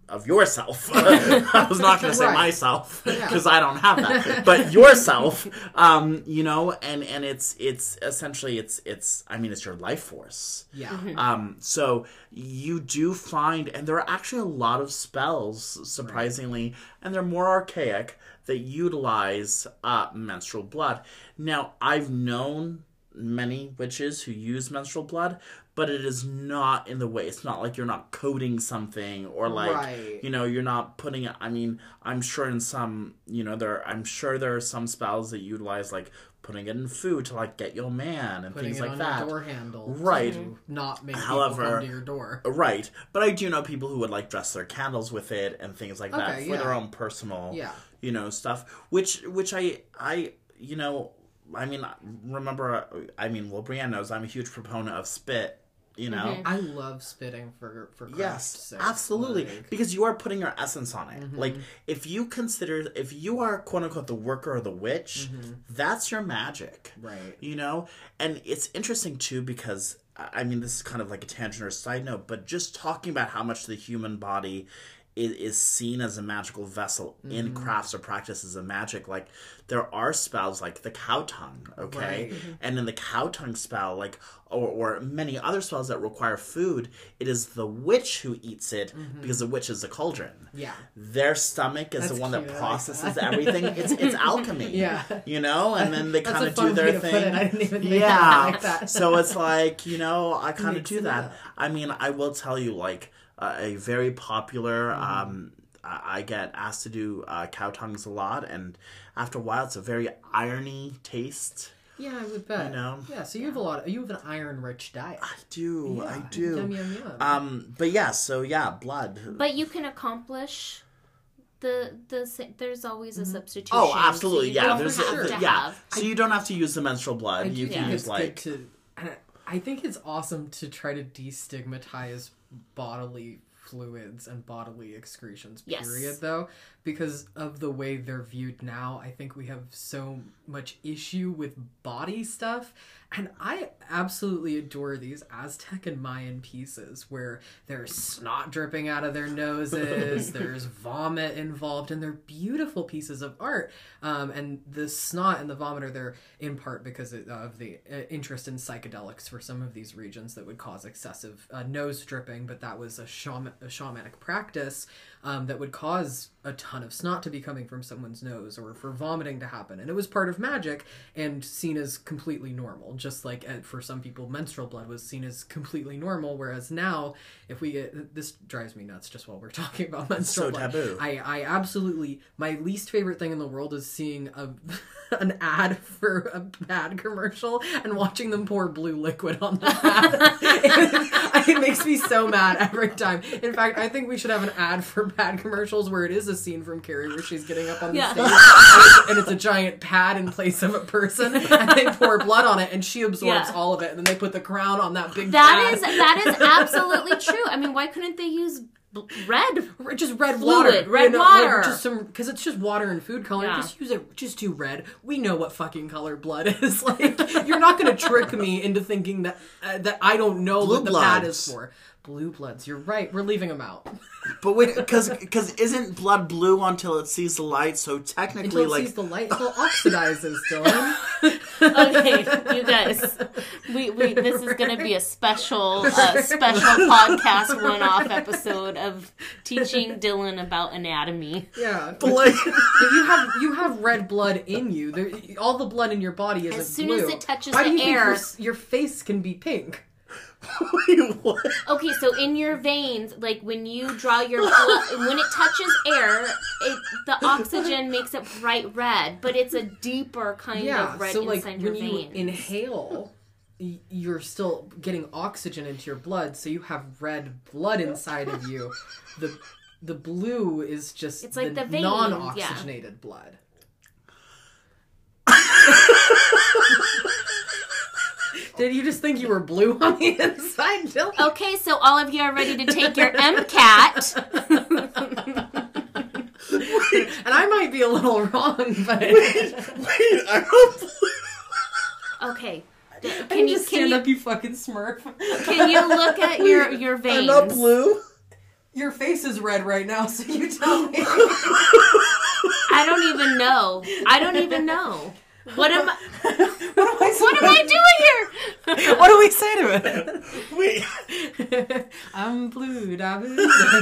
of yourself. I was not going to say Right. myself because I don't have that, but yourself. Um, you know, and and it's it's essentially it's it's I mean it's your life force. Yeah. Um, so you do find, and there are actually a lot of spells, surprisingly, and they're more archaic that utilize uh, menstrual blood. Now, I've known many witches who use menstrual blood, but it is not in the way. It's not like you're not coating something or like, Right. you know, you're not putting it. I mean, I'm sure in some, you know, there, I'm sure there are some spells that utilize like putting it in food to like get your man and Putting things it like on that. your door handle. Right. To not make However- people come to your door. Right. But I do know people who would like dress their candles with it and things like that Okay, for yeah. their own personal, Yeah. you know, stuff. Which, which I, I, you know, I mean, remember, I mean, well, Brienne knows I'm a huge proponent of spit, you know? I love spitting for for craft's Yes, sake. absolutely. Like, Because you are putting your essence on it. Like, if you consider, if you are quote unquote the worker or the witch, that's your magic. Right. You know? And it's interesting too because, I mean, this is kind of like a tangent or side note, but just talking about how much the human body is, is seen as a magical vessel in crafts or practices of magic. Like, there are spells like the cow tongue, okay? Right. And in the cow tongue spell, like, or, or many other spells that require food, it is the witch who eats it because the witch is a cauldron. Yeah. Their stomach is That's the one cute, I that like processes that. everything. It's it's alchemy. Yeah. You know? And then they That's kind a of fun do their way to put thing. it. I didn't even think Yeah. like that. So it's like, you know, I kind of Mix do it that. up. I mean, I will tell you, like, uh, a very popular, Mm-hmm. um, I I get asked to do uh, cow tongues a lot, and after a while, it's a very irony taste. Yeah, I would bet. You know? Yeah, so you have a lot. Of, you have an iron-rich diet. I do, Yeah, I do. Yum yum yum. Um, but yeah, so yeah, blood. But you can accomplish the the sa- there's always a substitution. Oh, so absolutely, you yeah. don't There's have a, to yeah. have. So you don't have to use the menstrual blood. I do You think can it's use like good to. And I think it's awesome to try to destigmatize bodily fluids and bodily excretions. Yes. Period, though, because of the way they're viewed now. I think we have so much issue with body stuff, and I absolutely adore these Aztec and Mayan pieces where there's snot dripping out of their noses, there's vomit involved, and they're beautiful pieces of art. Um, and the snot and the vomit are there in part because of the uh, interest in psychedelics for some of these regions that would cause excessive uh, nose dripping, but that was a, shaman- a shamanic practice um, that would cause a ton of snot to be coming from someone's nose or for vomiting to happen. And it was part of magic and seen as completely normal, just like uh, for some people menstrual blood was seen as completely normal, whereas now if we get, this drives me nuts just while we're talking about menstrual so blood. taboo. I, I absolutely, my least favorite thing in the world is seeing a an ad for a pad commercial and watching them pour blue liquid on the pad. it, it makes me so mad every time. In fact, I think we should have an ad for pad commercials where it is a scene from Carrie where she's getting up on the Yeah. stage and it's, and it's a giant pad in place of a person and they pour blood on it and she absorbs Yeah. all of it and then they put the crown on that big That pad. is that is absolutely true. I mean, why couldn't they use b- red? Just red Fluid, water, red you know, water. like, just some because it's just water and food color. Yeah. Just use it. Just do red. We know what fucking color blood is. Like you're not going to trick me into thinking that uh, that I don't know Blue what the pad bloods. is for. Blue bloods. You're right. We're leaving them out But wait, because because isn't blood blue until it sees the light? So technically, until it like sees the light. Until it oxidizes, Dylan. Okay, you guys, we, we this is going to be a special uh, special podcast one-off episode of teaching Dylan about anatomy. Yeah. but like you have you have red blood in you. There, all the blood in your body isn't As soon blue. as it touches Why do the you think air- your, your face can be pink? wait, what? Okay, so in your veins, like when you draw your blood, when it touches air, it, the oxygen makes it bright red, but it's a deeper kind Yeah, of red so like inside your when you veins. inhale, y- you're still getting oxygen into your blood, so you have red blood inside of you. The the blue is just It's like the veins, non-oxygenated blood. Did you just think you were blue on the inside, Dylan? Okay, so all of you are ready to take your MCAT. And I might be a little wrong, but Wait, I don't. Okay. D- can Can you you just can stand you up, you fucking Smurf? can you look at your your veins? I'm not blue. Your face is red right now, so you tell me. I don't even know. I don't even know. What am I? What am I, What am I doing here? What do we say to it? Wait. I'm blue, David.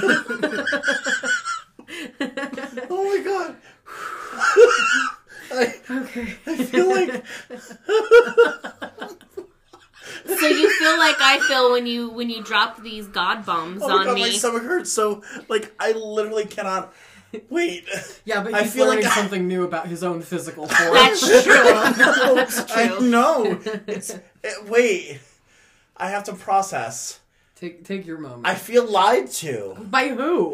Oh my god. I, Okay. I feel like... So you feel like I feel when you when you drop these god bombs Oh my on god, me. my stomach hurts so... Like, I literally cannot... Wait. Yeah, but I he's feel learning like I- something new about his own physical form. That's true. No, That's I true. know. It's... It, wait. I have to process. Take take your moment. I feel lied to. By who?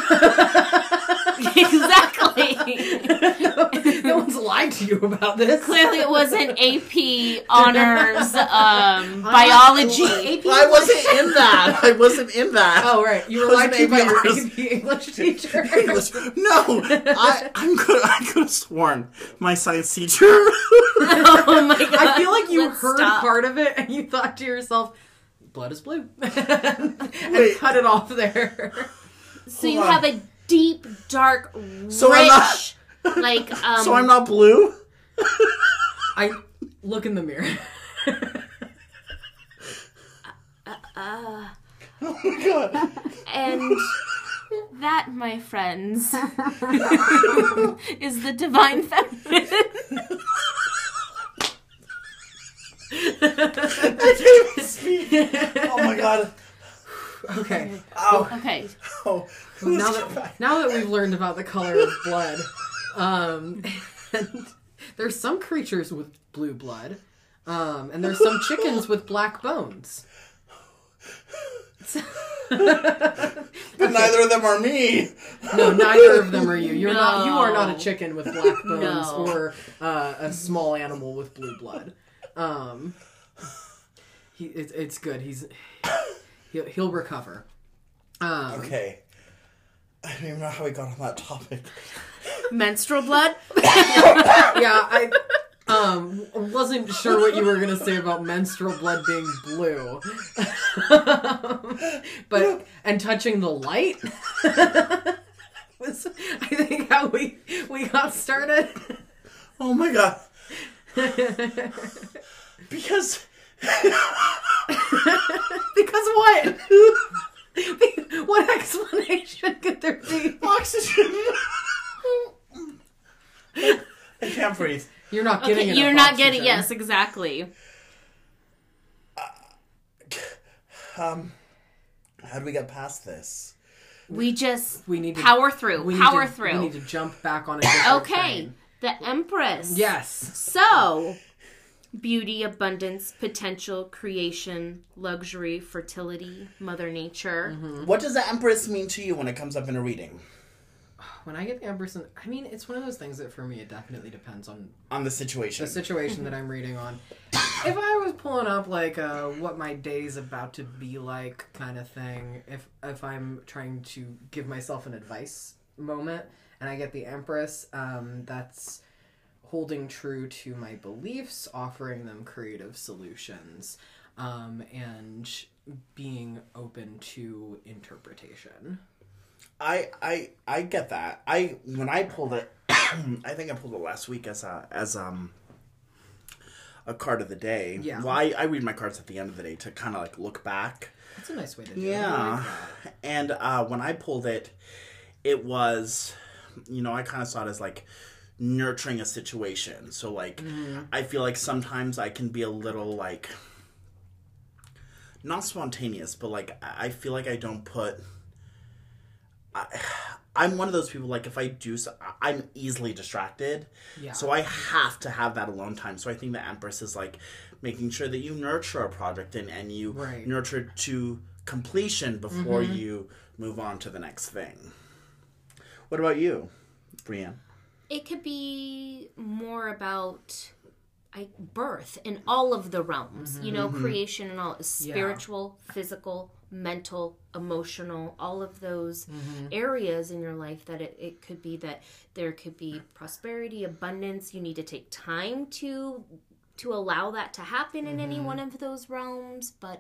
Exactly. no, no one's lied to you about this. Clearly, it wasn't A P honors um, biology. A P I wasn't in that. I wasn't in that. Oh, right. You were lied Wasn't to by A P your honors. A P English teacher. English. No, I I'm good. I could have sworn my science teacher. Oh my god! I feel like you Let's heard stop. part of it and you thought to yourself, blood is blue. and Wait. cut it off there. So you Hold on. have a deep, dark, So I'm rich, like um. So I'm not blue. I look in the mirror. Uh, Oh my god. and that, my friends, is the divine feminine. I can't even speak. Oh my god. Okay. Ow. Okay. Oh. Now that now that we've learned about the color of blood, um, and there's some creatures with blue blood, um, and there's some chickens with black bones. But neither of them are me. No, neither of them are you. You're not. You are not No. a chicken with black bones No. or uh, a small animal with blue blood. Um, he, it's it's good. He's he'll, he'll recover. Um, Okay. I don't even know how we got on that topic. Menstrual blood. Yeah, I um wasn't sure what you were gonna say about menstrual blood being blue, but and touching the light was, I think, how we we got started. Oh my god. Because Because what? What explanation could there be? oxygen. I can't breathe. You're not getting Okay, enough you're not oxygen. getting. Yes, exactly. Um, how do we get past this? We just We need to power through. we need Power to- through. We need to jump back on a different Okay, train. the Empress. Yes. So, beauty, abundance, potential, creation, luxury, fertility, Mother Nature. What does the Empress mean to you when it comes up in a reading? When I get the Empress, in, I mean, it's one of those things that for me it definitely depends on On the situation. the situation that I'm reading on. If I was pulling up like uh, what my day's about to be like kind of thing, if if I'm trying to give myself an advice moment and I get the Empress, um, that's holding true to my beliefs, offering them creative solutions, um, and being open to interpretation. I I I get that. I when I pulled it, I think I pulled it last week as a as um a card of the day. Yeah. Well, I, I read my cards at the end of the day to kind of like look back. That's a nice way to do it. I Yeah. like that. And uh, when I pulled it, it was, you know, I kind of saw it as like nurturing a situation. So like, I feel like sometimes I can be a little like not spontaneous, but like I I feel like I don't put. I, I'm one of those people, like, if I do, so, I'm easily distracted. Yeah. So I have to have that alone time. So I think the Empress is, like, making sure that you nurture a project and, and you Right. nurture it to completion before you move on to the next thing. What about you, Brianne? It could be more about I, birth in all of the realms, you know, creation and all, spiritual, physical, mental, emotional, all of those areas in your life that it, it could be that there could be prosperity, abundance. You need to take time to to allow that to happen in any one of those realms, but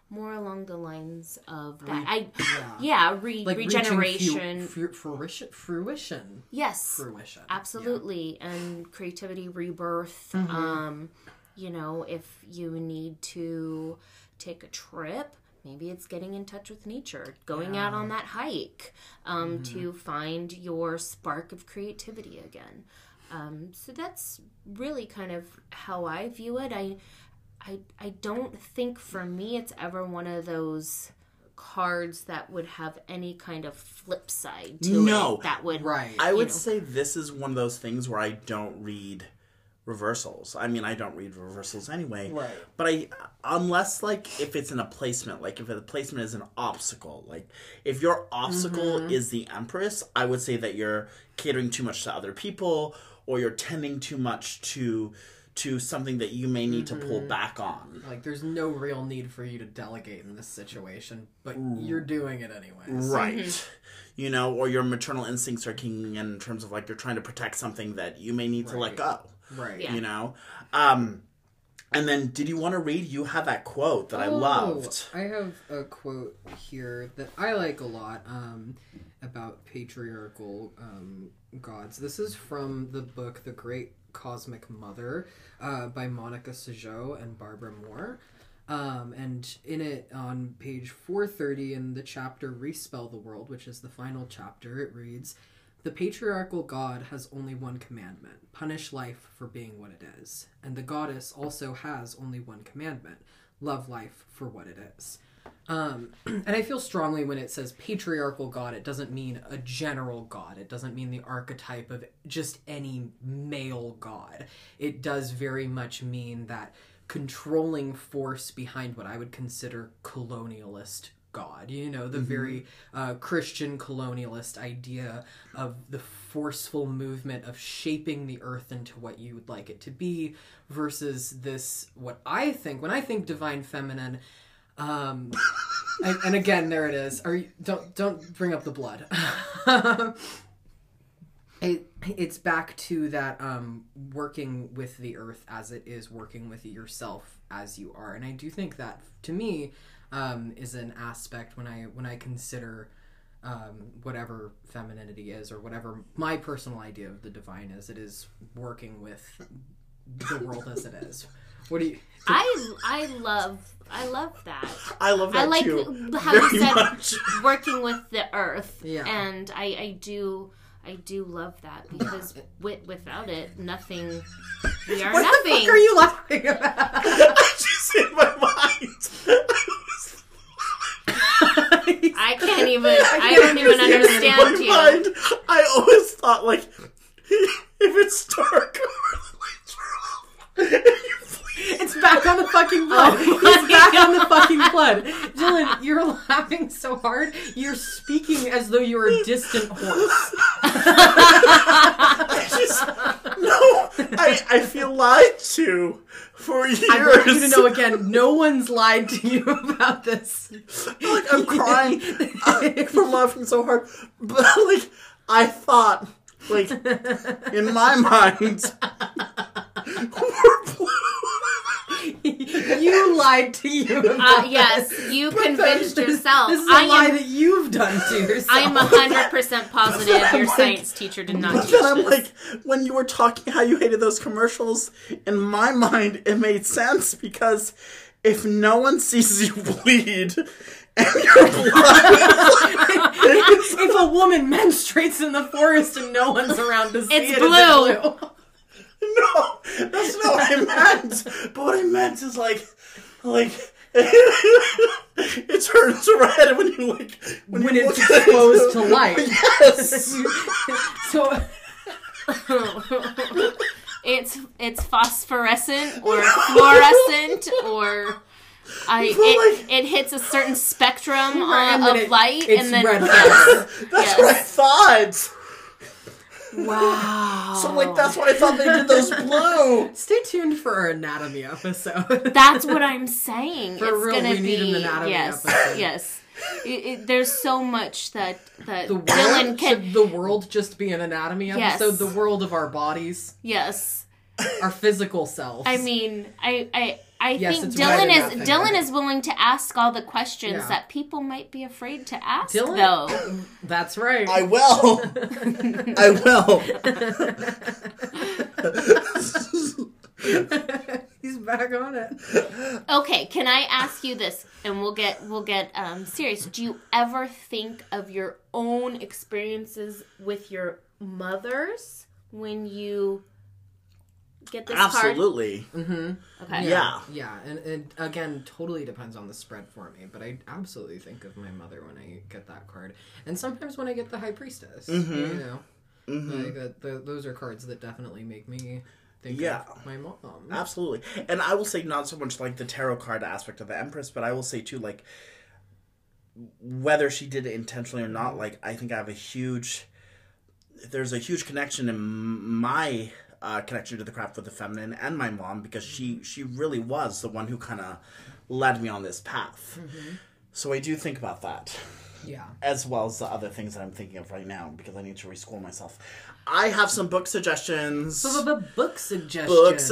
more along the lines of that. Re- I yeah. yeah, re- Like reaching regeneration. fu- fu- fruition, fruition, yes, fruition. absolutely, and creativity, rebirth. Mm-hmm. Um, you know, if you need to take a trip, maybe it's getting in touch with nature, going Yeah. out on that hike, um, Mm-hmm. to find your spark of creativity again. Um, so that's really kind of how I view it. I, I, I don't think for me it's ever one of those cards that would have any kind of flip side to No. it. That would Right. I you would know. say this is one of those things where I don't read reversals. I mean, I don't read reversals anyway. Right. But I, unless like if it's in a placement, like if the placement is an obstacle, like if your obstacle Mm-hmm. is the Empress, I would say that you're catering too much to other people, or you're tending too much to to something that you may need Mm-hmm. to pull back on. Like, there's no real need for you to delegate in this situation, but you're doing it anyways. Right. You know, or your maternal instincts are kicking in in terms of like you're trying to protect something that you may need to let Right. go. Right. Yeah. You know? Um, and then did you want to read? You have that quote that I Oh, loved. I have a quote here that I like a lot um, about patriarchal um, gods. This is from the book The Great Cosmic Mother uh, by Monica Sajot and Barbara Moore. Um, and in it, on page four thirty in the chapter Respell the World, which is the final chapter, it reads, "The patriarchal god has only one commandment, punish life for being what it is. And the goddess also has only one commandment, love life for what it is." Um, and I feel strongly when it says patriarchal god, it doesn't mean a general god. It doesn't mean the archetype of just any male god. It does very much mean that controlling force behind what I would consider colonialist God. You know, the Mm-hmm. very uh, Christian colonialist idea of the forceful movement of shaping the earth into what you would like it to be versus this, what I think, when I think divine feminine, um, and, and again, there it is. Are you, don't, don't bring up the blood. It, it's back to that um, working with the earth as it is, working with yourself as you are. And I do think that, to me, um, is an aspect when I when I consider um, whatever femininity is, or whatever my personal idea of the divine is. It is working with the world as it is. What do you... I I love I love that. I love that I like too. how very you said much. working with the earth. Yeah. And I, I do I do love that because with, without it, nothing. We are What nothing. the fuck are you laughing about? I just in my mind. I can't even. I don't even In understand my you. mind, I always thought like if it's dark or lights are off, It's back on the fucking blood. Oh It's back on the fucking blood. Dylan, you're laughing so hard. You're speaking as though you're a distant horse. I just no. I I feel lied to for years. I want you to know again, no one's lied to you about this. Like I'm crying uh, from laughing so hard, but like I thought, like in my mind, we're blue. You lied to you. About Uh, yes, you convinced this. yourself. This is a I lie am. that you've done to yourself. I'm a hundred percent positive I'm your like- science teacher did not But teach then I'm this. like, when you were talking how you hated those commercials, in my mind it made sense because if no one sees you bleed and you're blind, If a woman menstruates in the forest and no one's around to see It's it, blue. it's blue. no, that's not what I meant. But what I meant is like, like. It turns red when you like when, When you it's look at it. exposed to light. Yes. So it's it's phosphorescent or fluorescent or I But, it, like- it hits a certain spectrum Right, uh, and then of it- light it's and then red yes, That's yes. what I thought. Wow. So like that's why I thought they did those blue. stay tuned for our anatomy episode. That's what I'm saying. For it's real, gonna we be need an anatomy yes, episode. yes. It, it, there's so much that that The world, Dylan can should the world just be an anatomy Yes. episode? The world of our bodies, yes. our physical selves. I mean, I I I Yes, think it's Dylan right in is that finger. Dylan is willing to ask all the questions Yeah. that people might be afraid to ask, Dylan, though. that's right. I will. I will. He's back on it. Okay, can I ask you this, and we'll get we'll get um, serious. Do you ever think of your own experiences with your mothers when you get this Absolutely. Mm-hmm. card? Okay. Yeah. Yeah, and it again totally depends on the spread for me, but I absolutely think of my mother when I get that card, and sometimes when I get the High Priestess. Mm-hmm. You know, Mm-hmm. like that. The, those are cards that definitely make me think Yeah. of my mom. Absolutely. And I will say not so much like the tarot card aspect of the Empress, but I will say too, like, whether she did it intentionally or not, like, I think I have a huge, there's a huge connection in my uh, connection to the craft with the feminine and my mom, because she, she really was the one who kind of led me on this path. Mm-hmm. So I do think about that. Yeah. As well as the other things that I'm thinking of right now, because I need to reschool myself. I have some book suggestions. Book suggestions. Book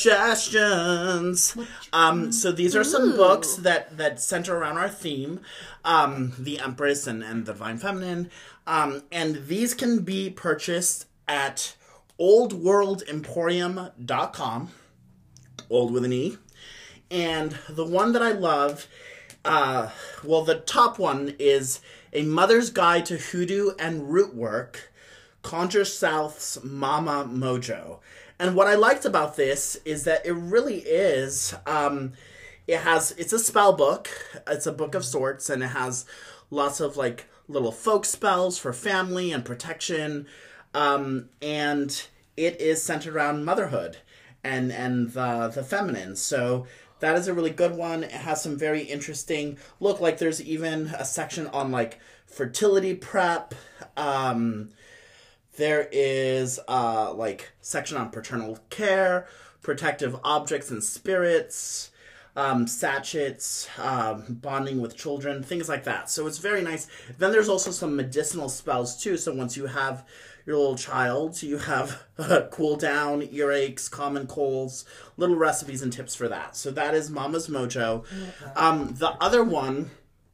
suggestions. Um, so these are some Ooh. books that, that center around our theme, um, the Empress and, and the Divine Feminine. Um, and these can be purchased at old world emporium dot com, old with an E. And the one that I love, uh, well, the top one is A Mother's Guide to Hoodoo and Root Work, Conjure South's Mama Mojo. And what I liked about this is that it really is, um, it has, it's a spell book, it's a book of sorts, and it has lots of, like, little folk spells for family and protection, um, and it is centered around motherhood and, and the, the feminine, so that is a really good one. It has some very interesting, look, like there's even a section on, like, fertility prep, um... There is, uh, like, section on paternal care, protective objects and spirits, um, sachets, um, bonding with children, things like that. So it's very nice. Then there's also some medicinal spells, too. So once you have your little child, you have uh, cool down, earaches, common colds, little recipes and tips for that. So that is Mama's Mojo. Um, the other one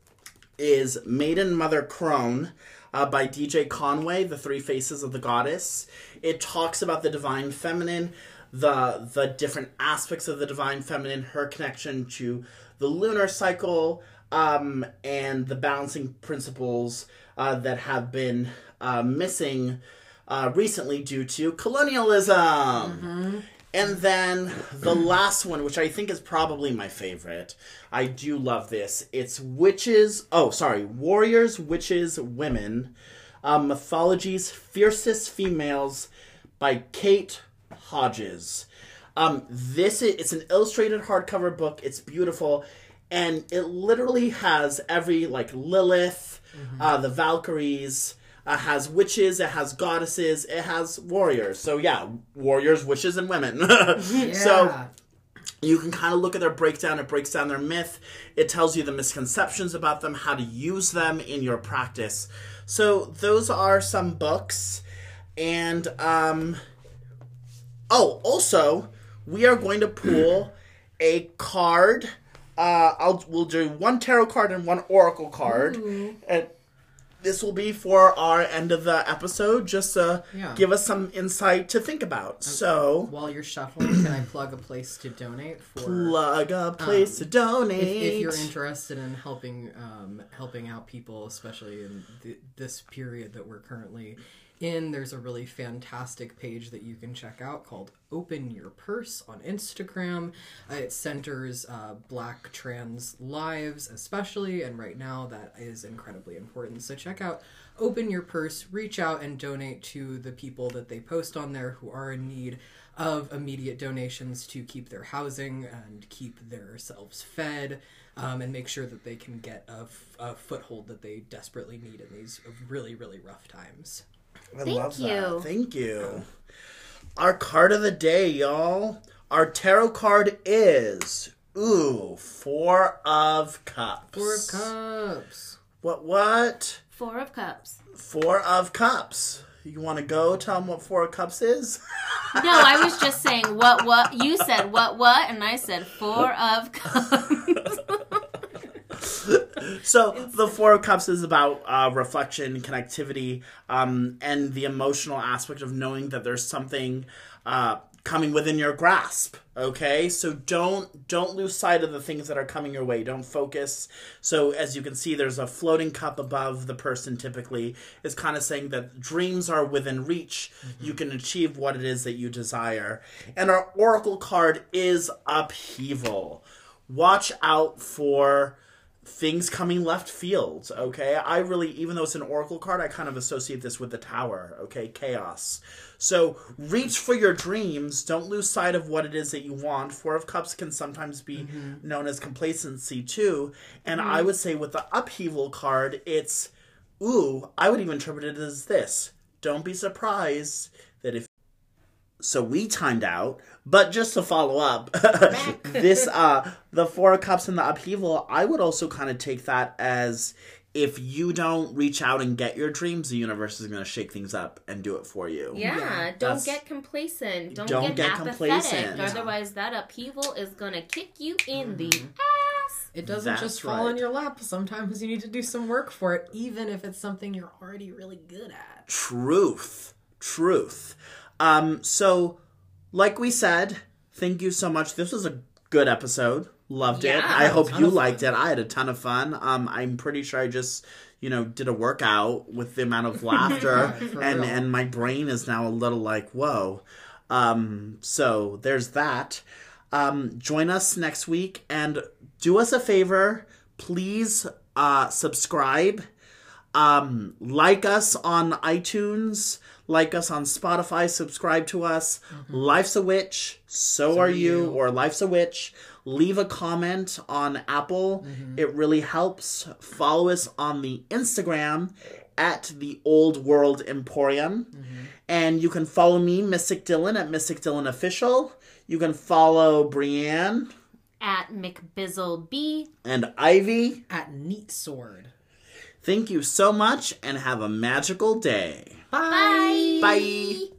is Maiden Mother Crone. Uh, by D J Conway, The Three Faces of the Goddess. It talks about the Divine Feminine, the the different aspects of the Divine Feminine, her connection to the lunar cycle, um, and the balancing principles uh, that have been uh, missing uh, recently due to colonialism. Mm-hmm. And then the last one, which I think is probably my favorite. I do love this. It's Witches... Oh, sorry. Warriors, Witches, Women. Uh, Mythology's Fiercest Females by Kate Hodges. Um, this is... It's an illustrated hardcover book. It's beautiful. And it literally has every, like, Lilith, mm-hmm. uh, the Valkyries... It has witches, it has goddesses, it has warriors. So yeah, warriors, witches, and women. Yeah. So you can kind of look at their breakdown. It breaks down their myth. It tells you the misconceptions about them, how to use them in your practice. So those are some books. And, um... oh, also, we are going to pull a card. Uh, I'll we'll do one tarot card and one oracle card. Ooh. And this will be for our end of the episode, just to Yeah. give us some insight to think about. So, While you're shuffling, can I plug a place to donate for? plug a place Um, to donate. If, if you're interested in helping um, helping out people, especially in th- this period that we're currently in, there's a really fantastic page that you can check out called Open Your Purse on Instagram. Uh, it centers uh, Black trans lives especially, and right now that is incredibly important. So check out Open Your Purse, reach out and donate to the people that they post on there who are in need of immediate donations to keep their housing and keep themselves fed, um, and make sure that they can get a, f- a foothold that they desperately need in these really, really rough times. I Thank love you. that. Thank you. Our card of the day, y'all. Our tarot card is, ooh, Four of Cups. Four of Cups. What, what? Four of Cups. Four of Cups. You want to go tell them what Four of Cups is? No, I was just saying what, what. You said what, what, and I said Four of Cups. So the Four of Cups is about uh, reflection, connectivity, um, and the emotional aspect of knowing that there's something uh, coming within your grasp. Okay, so don't don't lose sight of the things that are coming your way. Don't focus. So as you can see, there's a floating cup above the person. Typically, is kind of saying that dreams are within reach. Mm-hmm. You can achieve what it is that you desire. And our oracle card is upheaval. Watch out for things coming left field, okay? I really, even though it's an oracle card, I kind of associate this with the Tower, okay? Chaos. So reach for your dreams. Don't lose sight of what it is that you want. Four of Cups can sometimes be mm-hmm. known as complacency too. And mm-hmm. I would say with the upheaval card, it's, ooh, I would even interpret it as this. Don't be surprised that if So we timed out, but just to follow up, this, uh, the Four of Cups and the upheaval, I would also kind of take that as if you don't reach out and get your dreams, the universe is going to shake things up and do it for you. Yeah, yeah. don't That's, get complacent. Don't, don't get, get apathetic. complacent. Otherwise, that upheaval is going to kick you in mm-hmm. the ass. It doesn't That's just fall right. on your lap. Sometimes you need to do some work for it, even if it's something you're already really good at. Truth. Truth. Um, so... Like we said, thank you so much. This was a good episode. Loved yeah, it. I hope you liked liked it. I had a ton of fun. Um, I'm pretty sure I just, you know, did a workout with the amount of laughter. and, and my brain is now a little like, whoa. Um, so there's that. Um, join us next week and do us a favor. Please uh, subscribe. Um, like us on iTunes, like us on Spotify, subscribe to us. Mm-hmm. Life's a Witch, so, so are you, you, or Life's a Witch. Leave a comment on Apple. Mm-hmm. It really helps. Follow us on the Instagram at the Old World Emporium. Mm-hmm. And you can follow me, Mystic Dylan, at Mystic Dylan Official. You can follow Brianne at McBizzleB and Ivy at Neat Sword. Thank you so much and have a magical day. Bye. Bye. Bye.